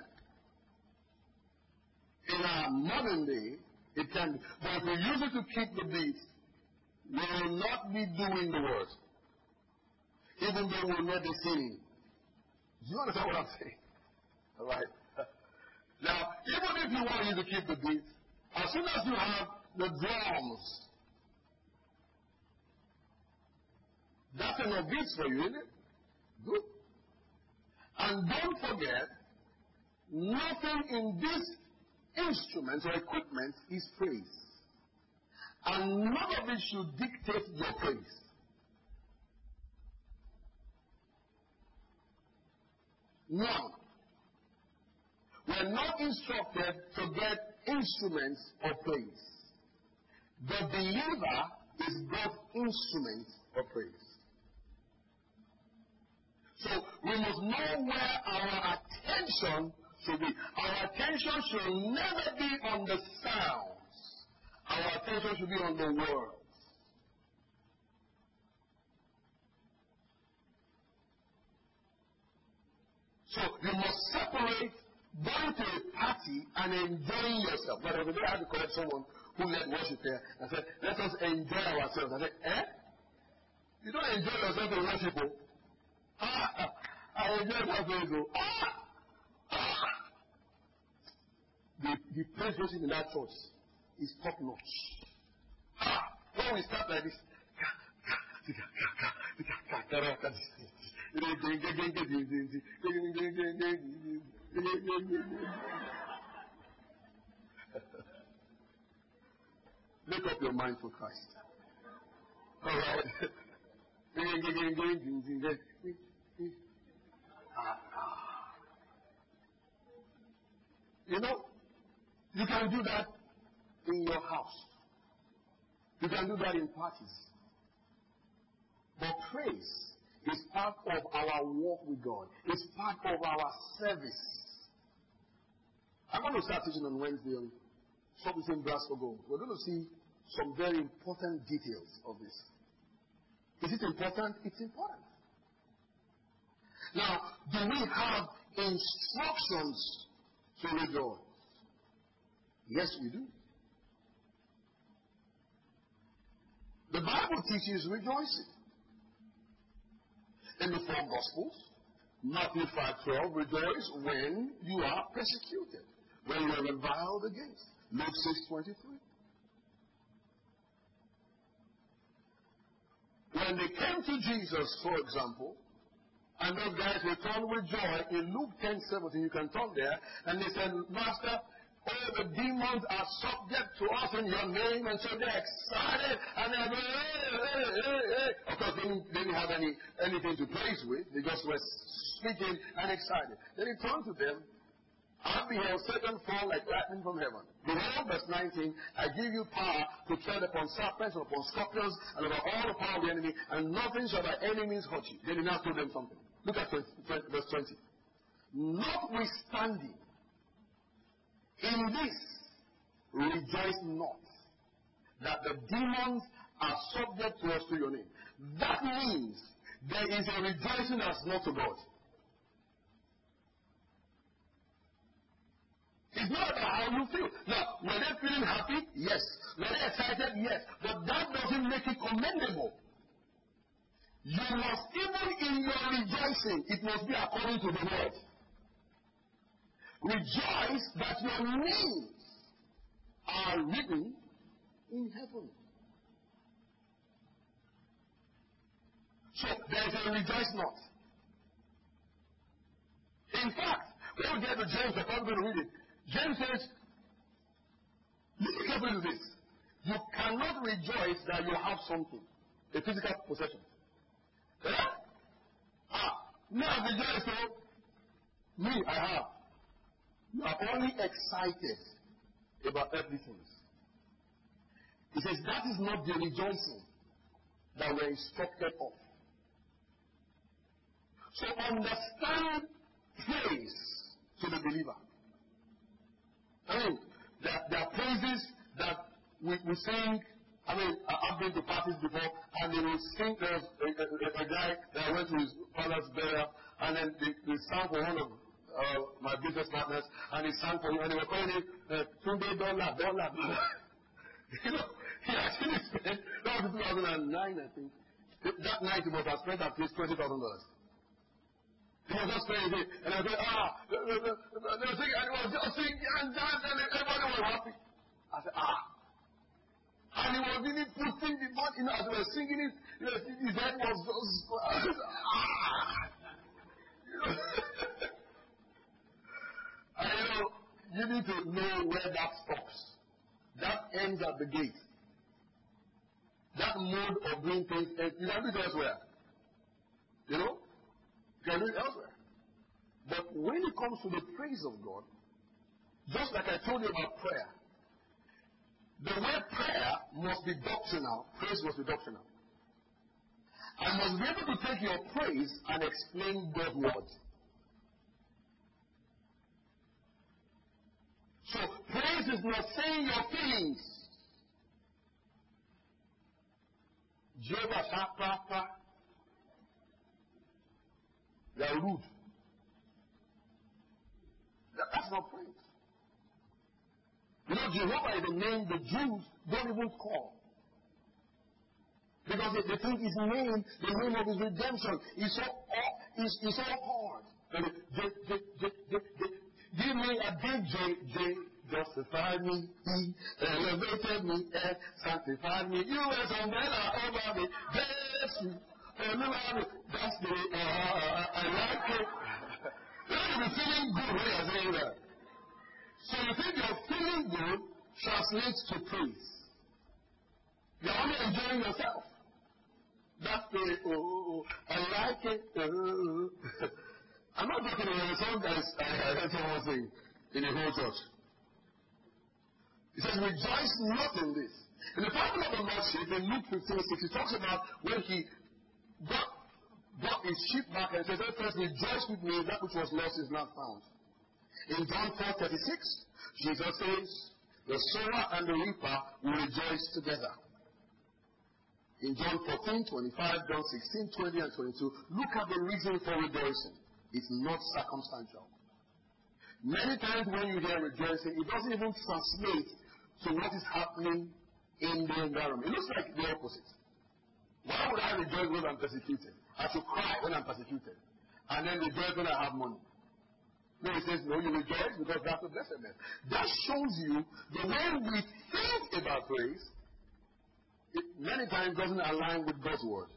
In our modern day, it can be. But if we use it to keep the beats, we will not be doing the words. Even though we will not be singing. Do you understand what I'm saying? All right. Now, even if you want you to keep the beats, as soon as you have the drums, that's enough beats for you, isn't it? Good. And don't forget, nothing in these instruments or equipment is praise. And none of it should dictate your praise. None. We're not instructed to get instruments of praise. The believer is both instruments of praise. So we must know where our attention should be. Our attention should never be on the sounds. Our attention should be on the words. So you must separate going to a party and enjoying yourself. But the other day I had to correct someone who led worship there and said, let us enjoy ourselves. I said, You don't enjoy yourself in worship. I enjoy myself. The praise worship in that church is top notch. When we start like this, make up your mind for Christ. All right. You know, you can do that in your house. You can do that in parties. But praise is part of our walk with God. It's part of our service. I'm going to start teaching on Wednesday on Stop Eating Brass for Gold. We're going to see some very important details of this. Is it important? It's important. Now, do we have instructions to rejoice? Yes, we do. The Bible teaches rejoicing. In the four Gospels, Matthew 5:12, rejoice when you are persecuted, when you are reviled against. Luke 6:23. When they came to Jesus, for example, and those guys returned with joy, in Luke 10:17, you can turn there, and they said, Master, all the demons are subject to us in your name, and so they're excited, and they're hey. Of course, they didn't have anything to praise with. They just were speaking and excited. Then he turned to them, I beheld Satan fall like lightning from heaven. Behold, verse 19, I give you power to tread upon serpents and upon scorpions and over all the power of the enemy, and nothing shall by any means hurt you. Then he now told them something. Look at verse 20. Notwithstanding, in this rejoice not, that the demons are subject to us through your name. That means there is a rejoicing that's not to God. It's not about how you feel. Now, were they feeling happy? Yes. Were they excited? Yes. But that doesn't make it commendable. You must, even in your rejoicing, it must be according to the word. Rejoice that your names are written in heaven. So, there's a rejoice not. In fact, when we get to James, I'm not going to read it. James says, listen carefully to this. You cannot rejoice that you have something, a physical possession. Me, I rejoice, so me, I have. You are only excited about everything. He says that is not the rejoicing that we're instructed of. So understand praise to the believer. I mean, there are praises that we sing. I mean, I've been to parties before, and they will sing. There's a guy that went to his father's burial, and then they sang for one of my business partners, and he sang for him, and they were calling him Tunde Dollar. You know, he actually spent, that was 2009, I think. That night he must have spent at least $20,000. He was just playing it, and I said, they were singing, and he was just singing and dancing, and everybody was happy. I said, and he was really putting the body, you know, as we were singing it, his head was just, you know. And you know, you need to know where that stops. That ends at the gate. That mode of doing things, you can do it elsewhere. You know? You can do it elsewhere. But when it comes to the praise of God, just like I told you about prayer, the way prayer must be doctrinal, praise must be doctrinal. I must be able to take your praise and explain God's word. So praise is not saying your feelings. Jehovah Shapapa. They are rude. That's not praise. You know, Jehovah is a name the Jews don't even call. Because they think his name, the name of his redemption, is so hard. Give me a DJ, justify me, he elevated me, and sanctified me. You as umbrella over me, bless me, that's the I like it. You're be feeling good when you're saying that. So you think you're feeling good translates to praise. You're only enjoying yourself. spirit. Oh, I like it. Oh. I'm not talking about the song guys. I heard someone sing in the whole church. He says, rejoice not in this. In the parable of the lost sheep, in Luke 15:6, he talks about when he got his sheep back and says, first rejoice with me, that which was lost is now found. In John 4:36, Jesus says, the sower and the reaper will rejoice together. In John 14:25, John 16:20 and 22, look at the reason for rejoicing. It's not circumstantial. Many times when you hear rejoicing, it doesn't even translate to what is happening in the environment. It looks like the opposite. Why would I rejoice when I'm persecuted? I should cry when I'm persecuted. And then rejoice when I have money. No, he says, no, you rejoice because that's the blessedness. That shows you the way we think about praise, it many times doesn't align with God's word.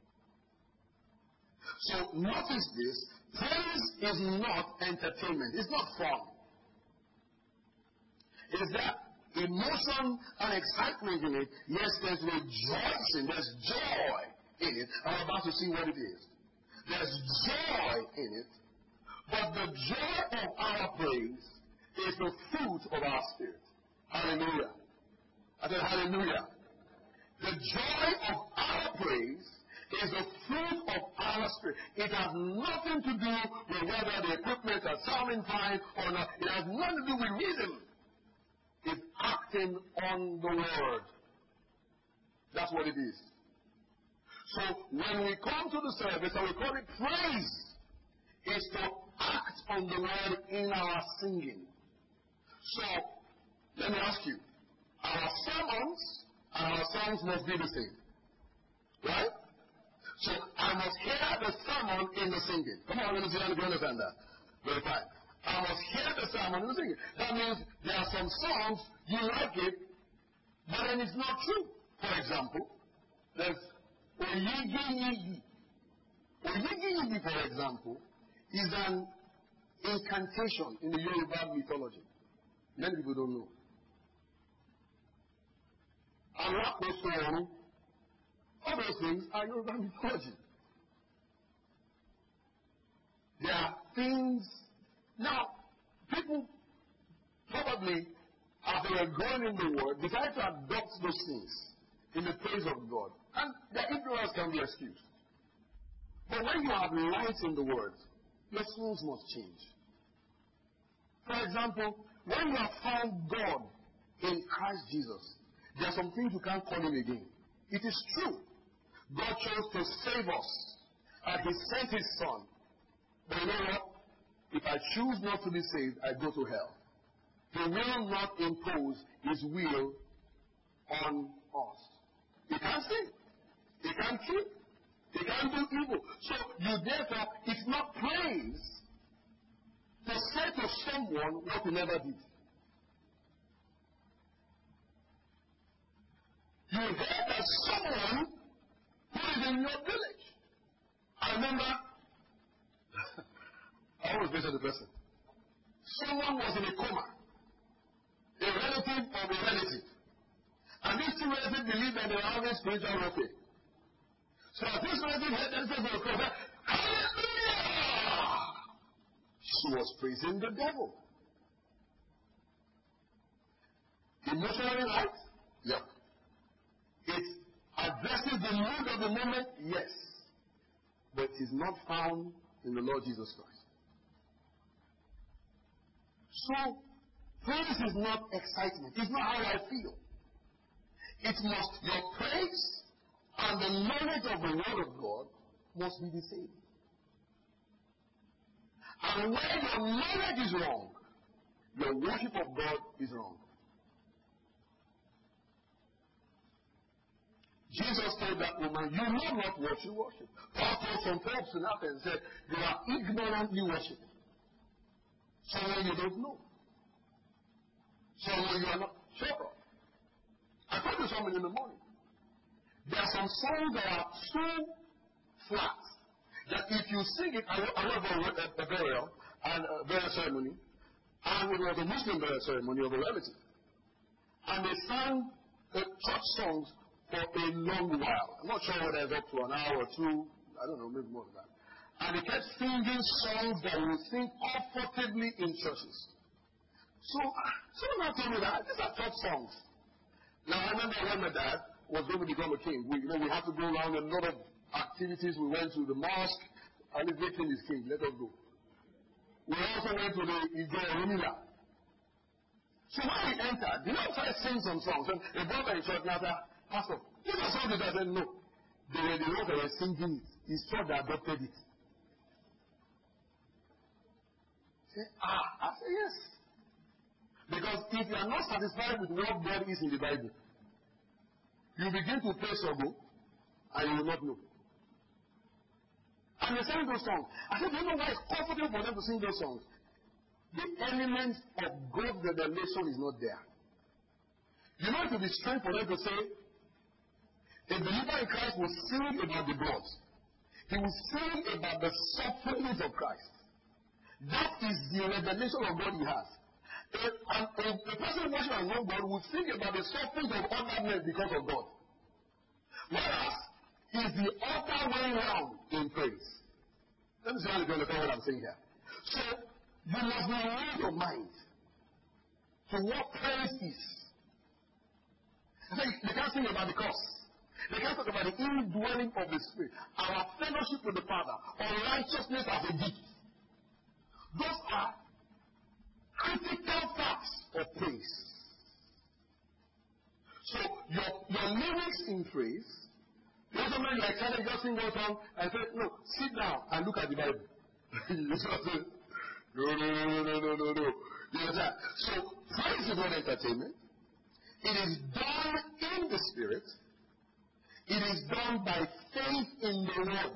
So notice this. Praise is not entertainment. It's not fun. It is that emotion and excitement in it. Yes, there's rejoicing. There's joy in it. I'm about to see what it is. There's joy in it. But the joy of our praise is the fruit of our spirit. Hallelujah. I said hallelujah. The joy of our praise is the fruit of our spirit. It has nothing to do with whether the equipment are sounding fine or not. It has nothing to do with rhythm. It's acting on the word. That's what it is. So when we come to the service and we call it praise, it's to act on the word in our singing. So let me ask you, our sermons and our songs must be the same. Right? So I must hear the sermon in the singing. Come on, let me see if you understand that. Very fine. I must hear the sermon in the singing. That means there are some songs, you like it, but then it's not true. For example, there's Oyigi Yigi. Oyigi Yigi, for example, is an incantation in the Yoruba mythology. Many people don't know. Alakoso, all those things are Yoruba mythology. There are things. Now, people probably, as they were growing in the word, decided to adopt those things in the praise of God. And their ignorance can be excused. But when you have light in the word, your songs must change. For example, when you have found God in Christ Jesus, there are some things you can't call him again. It is true. God chose to save us, and he sent his son. But you know what? If I choose not to be saved, I go to hell. He will not impose his will on us. He can't sin. He can't kill. He can't do evil. So you therefore, it's not praise to say to someone what he never did. You heard that someone who is in your village. I remember, I always visit the person. Someone was in a coma. A relative of a relative. And these two relatives believed that they were having spiritual warfare. So this relative heard themselves on the cross. Hallelujah! She was praising the devil. Emotionally right? Yeah. It addresses the mood of the moment? Yes. But it is not found in the Lord Jesus Christ. So, praise is not excitement. It's not how I feel. It must, your praise and the knowledge of the Word of God must be the same. And where your knowledge is wrong, your worship of God is wrong. Jesus told that woman, you know not what you worship. Paul told some folks in Athens and said, you are ignorantly worshiping. Someone you don't know. Someone you are not sure of. I told you something in the morning. There are some songs that are so flat that if you sing it, I went for a burial and a burial ceremony, and it was a Muslim burial ceremony of a relative. And they sang church songs for a long while. I'm not sure whether it's up to an hour or two. I don't know, maybe more than that. And they kept singing songs that we sing comfortably in churches. So someone told me that these are church songs. Now I remember when my dad was going to become a king. We had to go around a lot of activities. We went to the mosque, and the king is king. Let us go. We also went to the Ijo Rumila. So when we entered, the Lord started singing some songs. And a brother in church now said, Pastor, these are songs that I said no. They were the ones that were singing it. His church that adopted it. I say yes. Because if you are not satisfied with what God is in the Bible, you begin to play Sogo and you will not know. And they sang those songs. I said, do you know why it's comfortable for them to sing those songs? The element of God's revelation is not there. You know it will be strange for them to say, a believer in Christ will sing about the blood. He will sing about the sufferings of Christ. That is the revelation of God he has. A person worshiping and not God will think about the sufferings of other men because of God. Whereas, is the other way round in praise. Let me see how you understand what I'm saying here. So, you must renew your mind to what praise is. They can't sing about the cross. They can't talk about the indwelling of the Spirit. Our fellowship with the Father, or righteousness as a gift. Those are critical facts of praise. So, your lyrics in praise, the other man like excited, just sing one song and say, no, sit down and look at the Bible. You just say, no. You understand? So, praise is not entertainment. It is done in the Spirit. It is done by faith in the Word.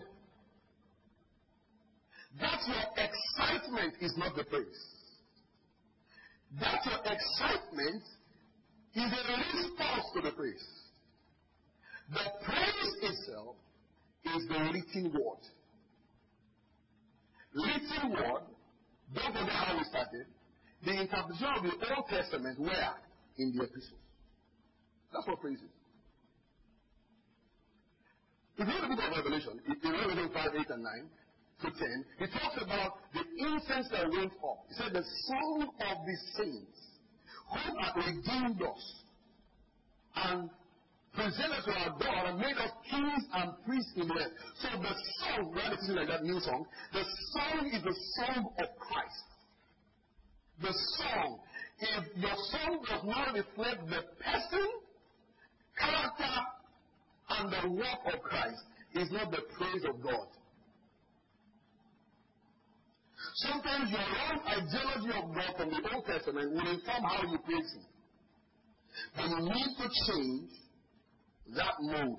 That's your excitement is not the praise. That your excitement is a response to the praise. The praise itself is the written word. Written word, don't forget how we started. The interpretation of the Old Testament where? In the epistles. That's what praise is. If you read the book of Revelation, in Revelation 5, 8, and 9 to 10, it talks about the incense that went up. It said the song of the saints who have redeemed us and presented to our God and made us kings and priests in the earth. So the song, rather than like that new song, the song is the song of Christ. The song. If your song does not reflect the person, character, and the work of Christ, is not the praise of God. Sometimes your own ideology of God from the Old Testament will inform how you praise Him. But you need to change that mode.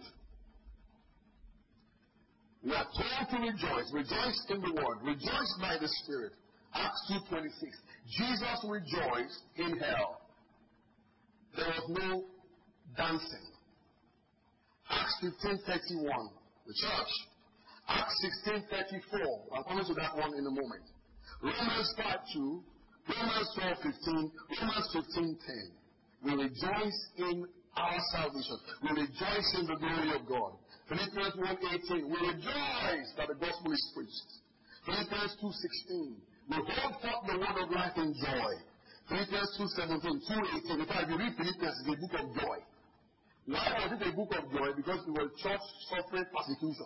We are told to rejoice. Rejoice in the Word. Rejoice by the Spirit. Acts 2:26. Jesus rejoiced in hell. There was no dancing. Acts 15:31. The church. Acts 16:34. I'm coming to that one in a moment. Romans 5:2. Romans 12:15. Romans 15:10. We rejoice in our salvation. We rejoice in the glory of God. Philippians 1:18. We rejoice that the gospel is preached. Philippians 2:16. We hold forth the word of life in joy. Philippians 2:17, 2:18. In fact, if you read Philippians, it's a book of joy. Why was it a book of joy? Because it was church suffering persecution.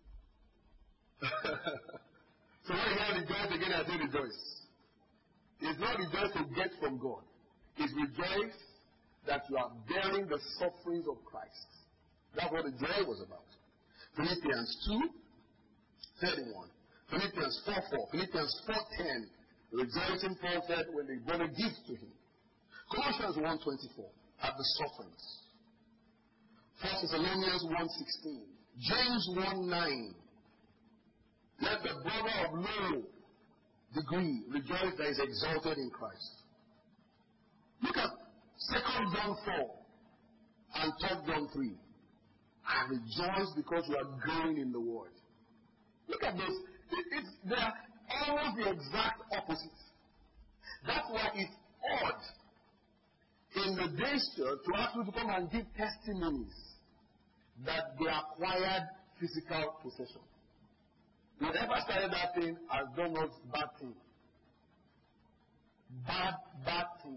So when you hear rejoice again, I say rejoice. It's not rejoice to get from God. It's rejoice that you are bearing the sufferings of Christ. That's what the joy was about. Philippians 2:31. Philippians 4:4. Philippians 4:10. Rejoicing, Paul said, when they brought a gift to him. Colossians 1:24. At the sufferings. 1 Thessalonians 1:16. James 1:9. Let the brother of low degree rejoice that is exalted in Christ. Look at 2 John 4 and 3 John 3. I rejoice because you are growing in the word. Look at this. They are almost the exact opposite. That's why it's odd in the day's church to ask you to come and give testimonies that they acquired physical possession. Whoever started that thing has done what bad thing. Bad thing.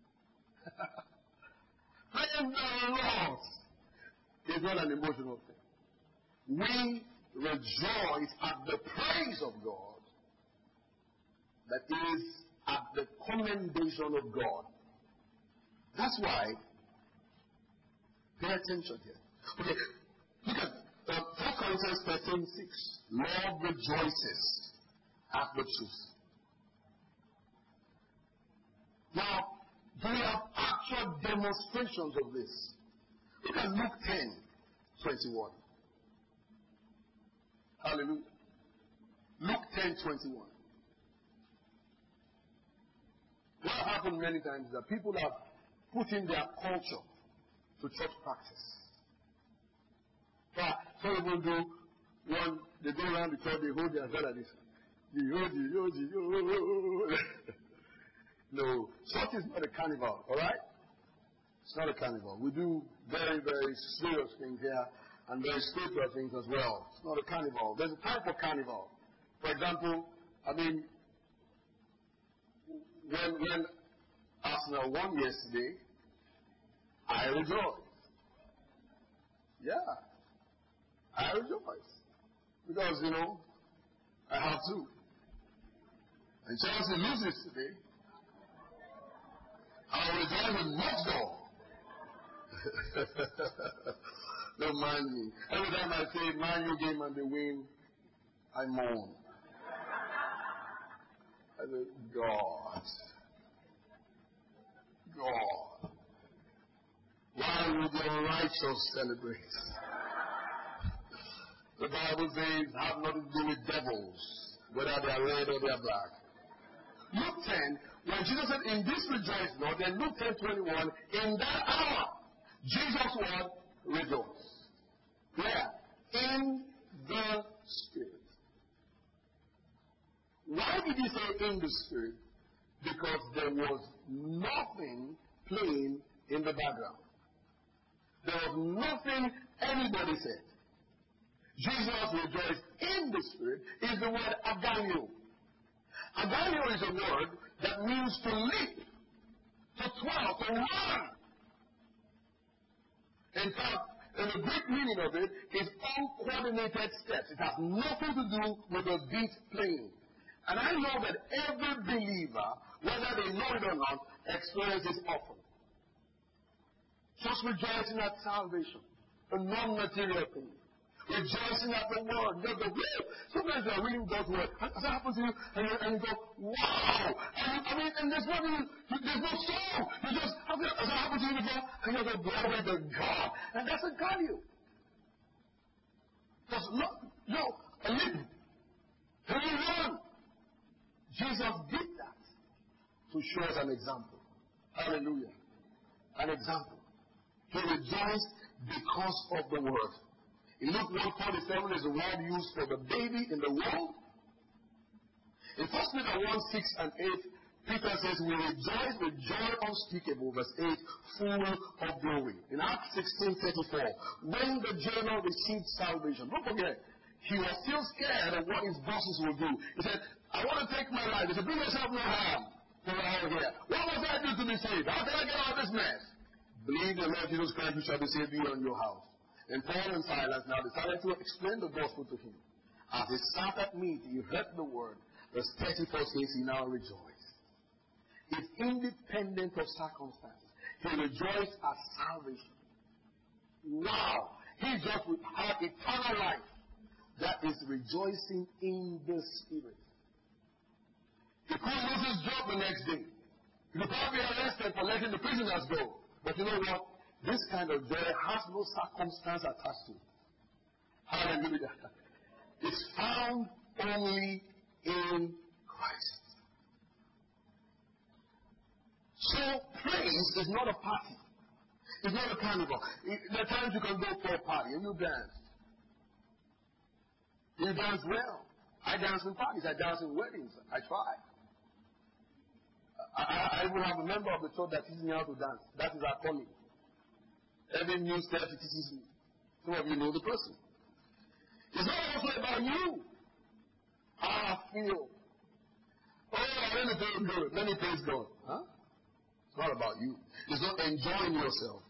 Praise the Lord. It's not an emotional thing. We rejoice at the praise of God, that is at the commendation of God. That's why, pay attention here. Okay, look at 1 Corinthians 13:6. Lord rejoices at the truth. Now, we have actual demonstrations of this. Look at Luke 10:21. Hallelujah. Luke 10:21. What happened many times is that people have put in their culture to church practice. Some people do, when they go around the church, they hold their head like this. No, church is not a carnival, alright? It's not a carnival. We do very, very serious things here and very spiritual things as well. It's not a carnival. There's a time for carnival. For example, when Arsenal won yesterday, I rejoiced. Yeah, I rejoiced. Because, I have to. And Chelsea loses today, I will rejoice with much more. Don't mind me. Every time I say Man U game and they win, I moan. I say, God. Why would the righteous celebrate? The Bible says, have nothing to do with devils, whether they are red or they are black. Luke 10, when Jesus said, in this rejoice not, then Luke 10:21, in that hour, Jesus was rejoiced. Where? In the Spirit. Why did he say in the Spirit? Because there was nothing playing in the background. There was nothing anybody said. Jesus rejoiced in the Spirit is the word aganio. Aganio is a word that means to leap, to twirl, to run. In fact, the Greek meaning of it is uncoordinated steps. It has nothing to do with a beat playing. And I know that every believer, whether they know it or not, experiences often. Just rejoicing at salvation, a non-material thing. Rejoicing at the word. Sometimes you are reading God's word. As that happens to you, and you go, wow! And there's nothing, there's no song. You just, as that happens to you before, and you go, glory to God. And that's a God you. Because, a leap. And you run. Jesus did that to show us an example. Hallelujah. An example. He rejoiced because of the word. In Luke 1:47 is the word used for the baby in the womb. In 1 Peter 1:6 and 8, Peter says, we rejoice with joy unspeakable, verse 8, full of glory. In Acts 16:34, when the jailer received salvation, don't forget, he was still scared of what his bosses would do. He said, I want to take my life. He said, do yourself no harm. For all here. What must I do to be saved? How can I get out of this mess? Believe the Lord Jesus Christ, who shall be saved, you and your house. And Paul and Silas now decided to explain the gospel to him. As he sat at meat, he heard the word. Verse 34 says he now rejoiced. It's independent of circumstances. He rejoiced at salvation. Wow! He just had eternal life. That is rejoicing in the Spirit. He couldn't lose his job the next day. He could probably be arrested for letting the prisoners go. But you know what? This kind of joy has no circumstance attached to it. Hallelujah. It's found only in Christ. So praise is not a party. It's not a carnival. There are times you can go for a party and you dance. You dance well. I dance in parties. I dance in weddings. I try. I even have a member of the church that teaches me how to dance. That is our calling. Every new step he teaches me. Some of you know the person. It's not also about you. How I feel. Oh, let me feel good. Let me praise God. Huh? It's not about you. It's not enjoying yourself.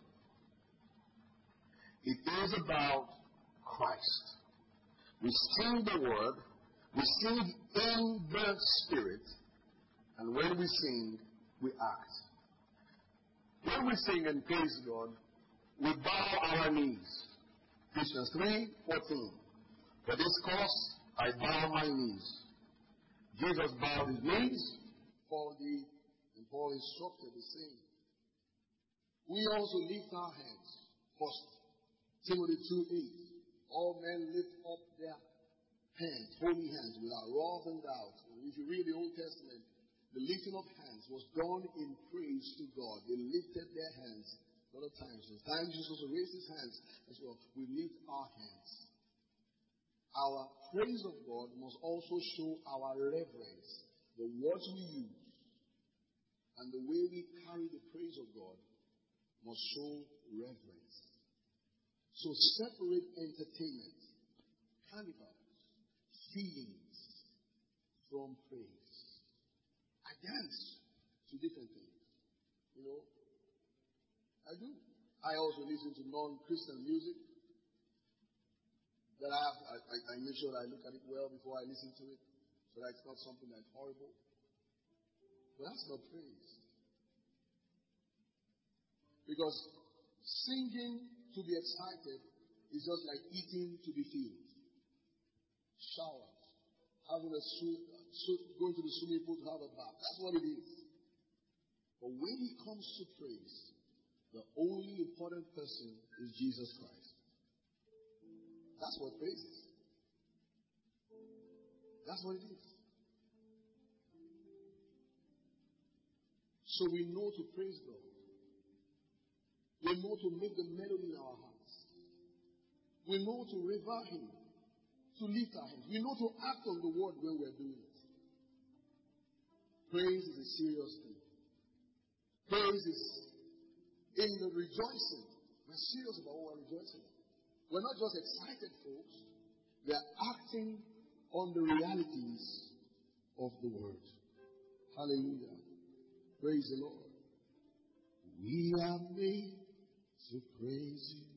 It is about Christ. We sing the word. We sing in the Spirit. And when we sing, we act. When we sing and praise God, we bow our knees. Ephesians 3:14. For this cause, I bow my knees. Jesus bowed his knees. And Paul instructed the same. We also lift our hands. First Timothy 2:8. All men lift up their hands, holy hands, without wrath and doubt. And if you read the Old Testament, the lifting of hands was done in praise to God. They lifted their hands a lot of times. Sometimes Jesus also raised his hands as well. We lift our hands. Our praise of God must also show our reverence. The words we use and the way we carry the praise of God must show reverence. So separate entertainment, carnivals, feelings from praise. I dance to different things. You know, I do. I also listen to non-Christian music. That I make sure that I look at it well before I listen to it, so that it's not something that's horrible. But that's not praise. Because singing to be excited is just like eating to be filled. Showers, having going to the swimming pool to have a bath. That's what it is. But when it comes to praise, the only important person is Jesus Christ. That's what praise is. That's what it is. So we know to praise God. We know to make the melody in our hearts. We know to revere Him, to lift our hands. We know to act on the word when we're doing it. Praise is a serious thing. Praise is in the rejoicing. We're serious about what we're rejoicing. We're not just excited, folks. We are acting on the realities of the word. Hallelujah. Praise the Lord. We are made to praise you.